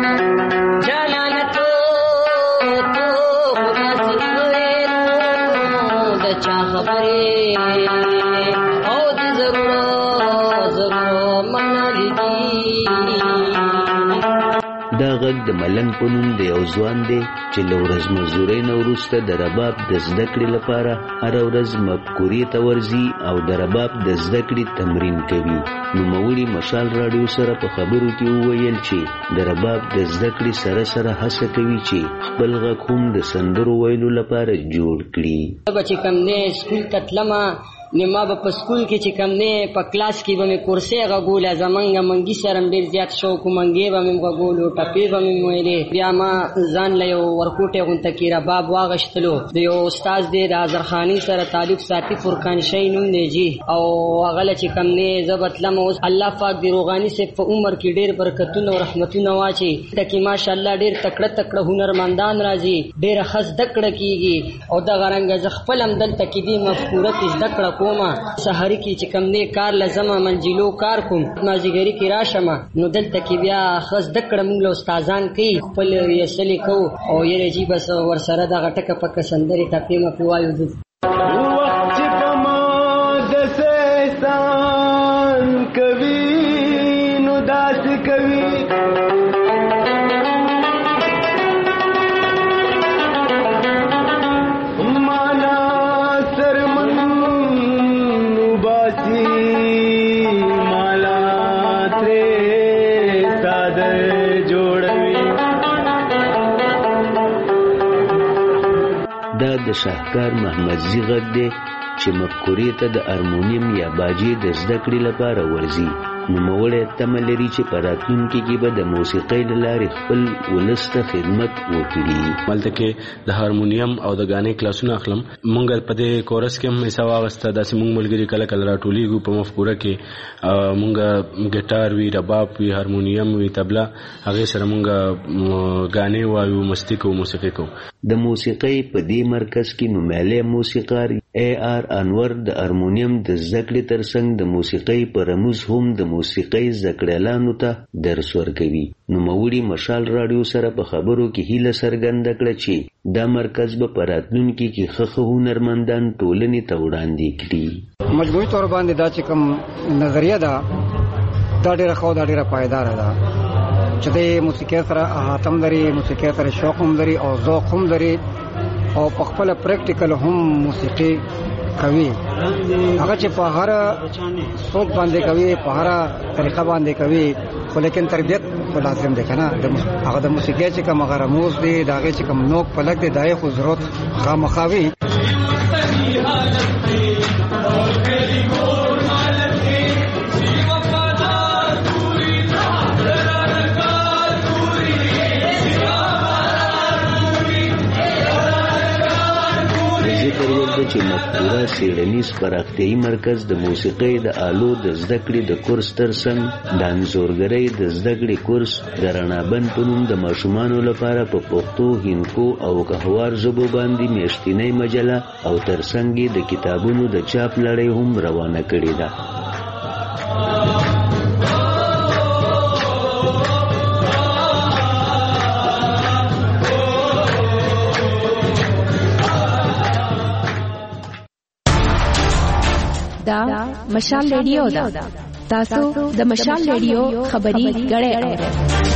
دا غږ د ملنګ په نوم د یو ځوان دی چې له ورځ مزدورۍ نه وروسته د رباب د زده کړې لپاره هره ورځ مفکورې ته ورځي او د رباب د زده کړې تمرین کوي. نوموړي مشال راډیو سره په خبرو کې وویل چې د رباب د زده کړې سره سره هڅه کوي چې خپل غږ هم د سندرو ویلو لپاره جوړ کړي. چې کوم دی سکول ته تلمه نو ما به په سکول کې چې کوم دی په کلاس کې به مې کورسۍ غږوله، زمونږ منګي سره ډېر زیات شوق و، منګې به مې غږولو، ټپې به مې ویلې. بیا ما ځان له یو ورکوټۍ غونته کې رباب واغېشتلو. د یو استاد دی د اظهرخاني سره تعلق ساتي، فرقان شی نوم دی جي، او هغه له چې کوم دی زه به تلم. اوس الله پاک د روغاني صاحب په عمر کې ډېر برکتونه او رحمتونه واچي. ته کې ماشاءالله ډېر تکړه تکړه هنرمندان راځي، ډېره ښه زده کړه کېږي او دغه رنګه زه خپل هم دلته کې دې مفکوره کې زده کړه کومه. سحري کې چې کوم دی کار لزمه منجلو کار کوم، مازدیګري کې راشم نو دلته کې بیا ښه زده کړه موږ له استادان کوي، خپل یسلې کوو او یره جي بس ورسره دغه ټکه پکه سندرې ټپې مپې وایو. دا د شاهکار محمدزي غږ دی چې مفکورې ته د هارمونیم یا باجې د زده کړې لپاره ورځي. نوموړی تمه لري چې په راتلونکي کې به د موسیقۍ له لارې خپل ولس ته خدمت وکړي. هلته کې د هارمونیم او د غانې کلاسونه اخلم. مونږ په دې کورس کې هم حصه واخیسته. داسې مونږ ملګري کله کله راټولیږو په مفکوره کې. مونږ ګیټار وي، رباب وي، هارمونیم وي، طبله، هغې سره مونږ غانې وایو، مستی کوو، موسیقي کوو. د موسیقۍ په دې مرکز کې نومیالی موسیقار AR انور د هارمونیم د زده کړې ترڅنګ د موسیقۍ په رموز هم د موسیقۍ زده کړیالانو ته درس ورکوي. نوموړي مشال راډیو سره په خبرو کې هیله څرګنده کړه چې دا مرکز به په راتلونکي کې ښه هنرمندان ټولنې ته وړاندې کړي. مجموعي طور باندې دا چې کوم نظریه ده دا ډېره ښه او دا ډېره پایداره ده چې د موسیقۍ سره احاطه هم لري، موسیقۍ سره شوق هم لري او ذوق هم لري او په خپله پریکټیکل هم موسیقي کوي. هغه چې په هر څوک باندې کوي، په هر طریقه باندې کوي، خو لیکن تربیت خو لازم دی که نه. هغه د موسیقۍ چې کوم هغه رموز دی، د هغې چې کوم نوک پلک دی، د هغې خو ضرورت خامخا وي. چې مفکوره څېړنیز پراختیایي مرکز د موسیقۍ د آلو د زده کړې د کورس ترڅنګ د انځورګرۍ د زده کړې کورس د رڼابند په نوم د ماشومانو لپاره په پښتو، هندکو او کهوار ژبو باندې میاشتنۍ مجله او ترڅنګ یې د کتابونو د چاپ لړۍ هم روانه کړې ده. دا مشال ریډیو دا. تاسو د مشال ریډیو خبري غړې اورئ.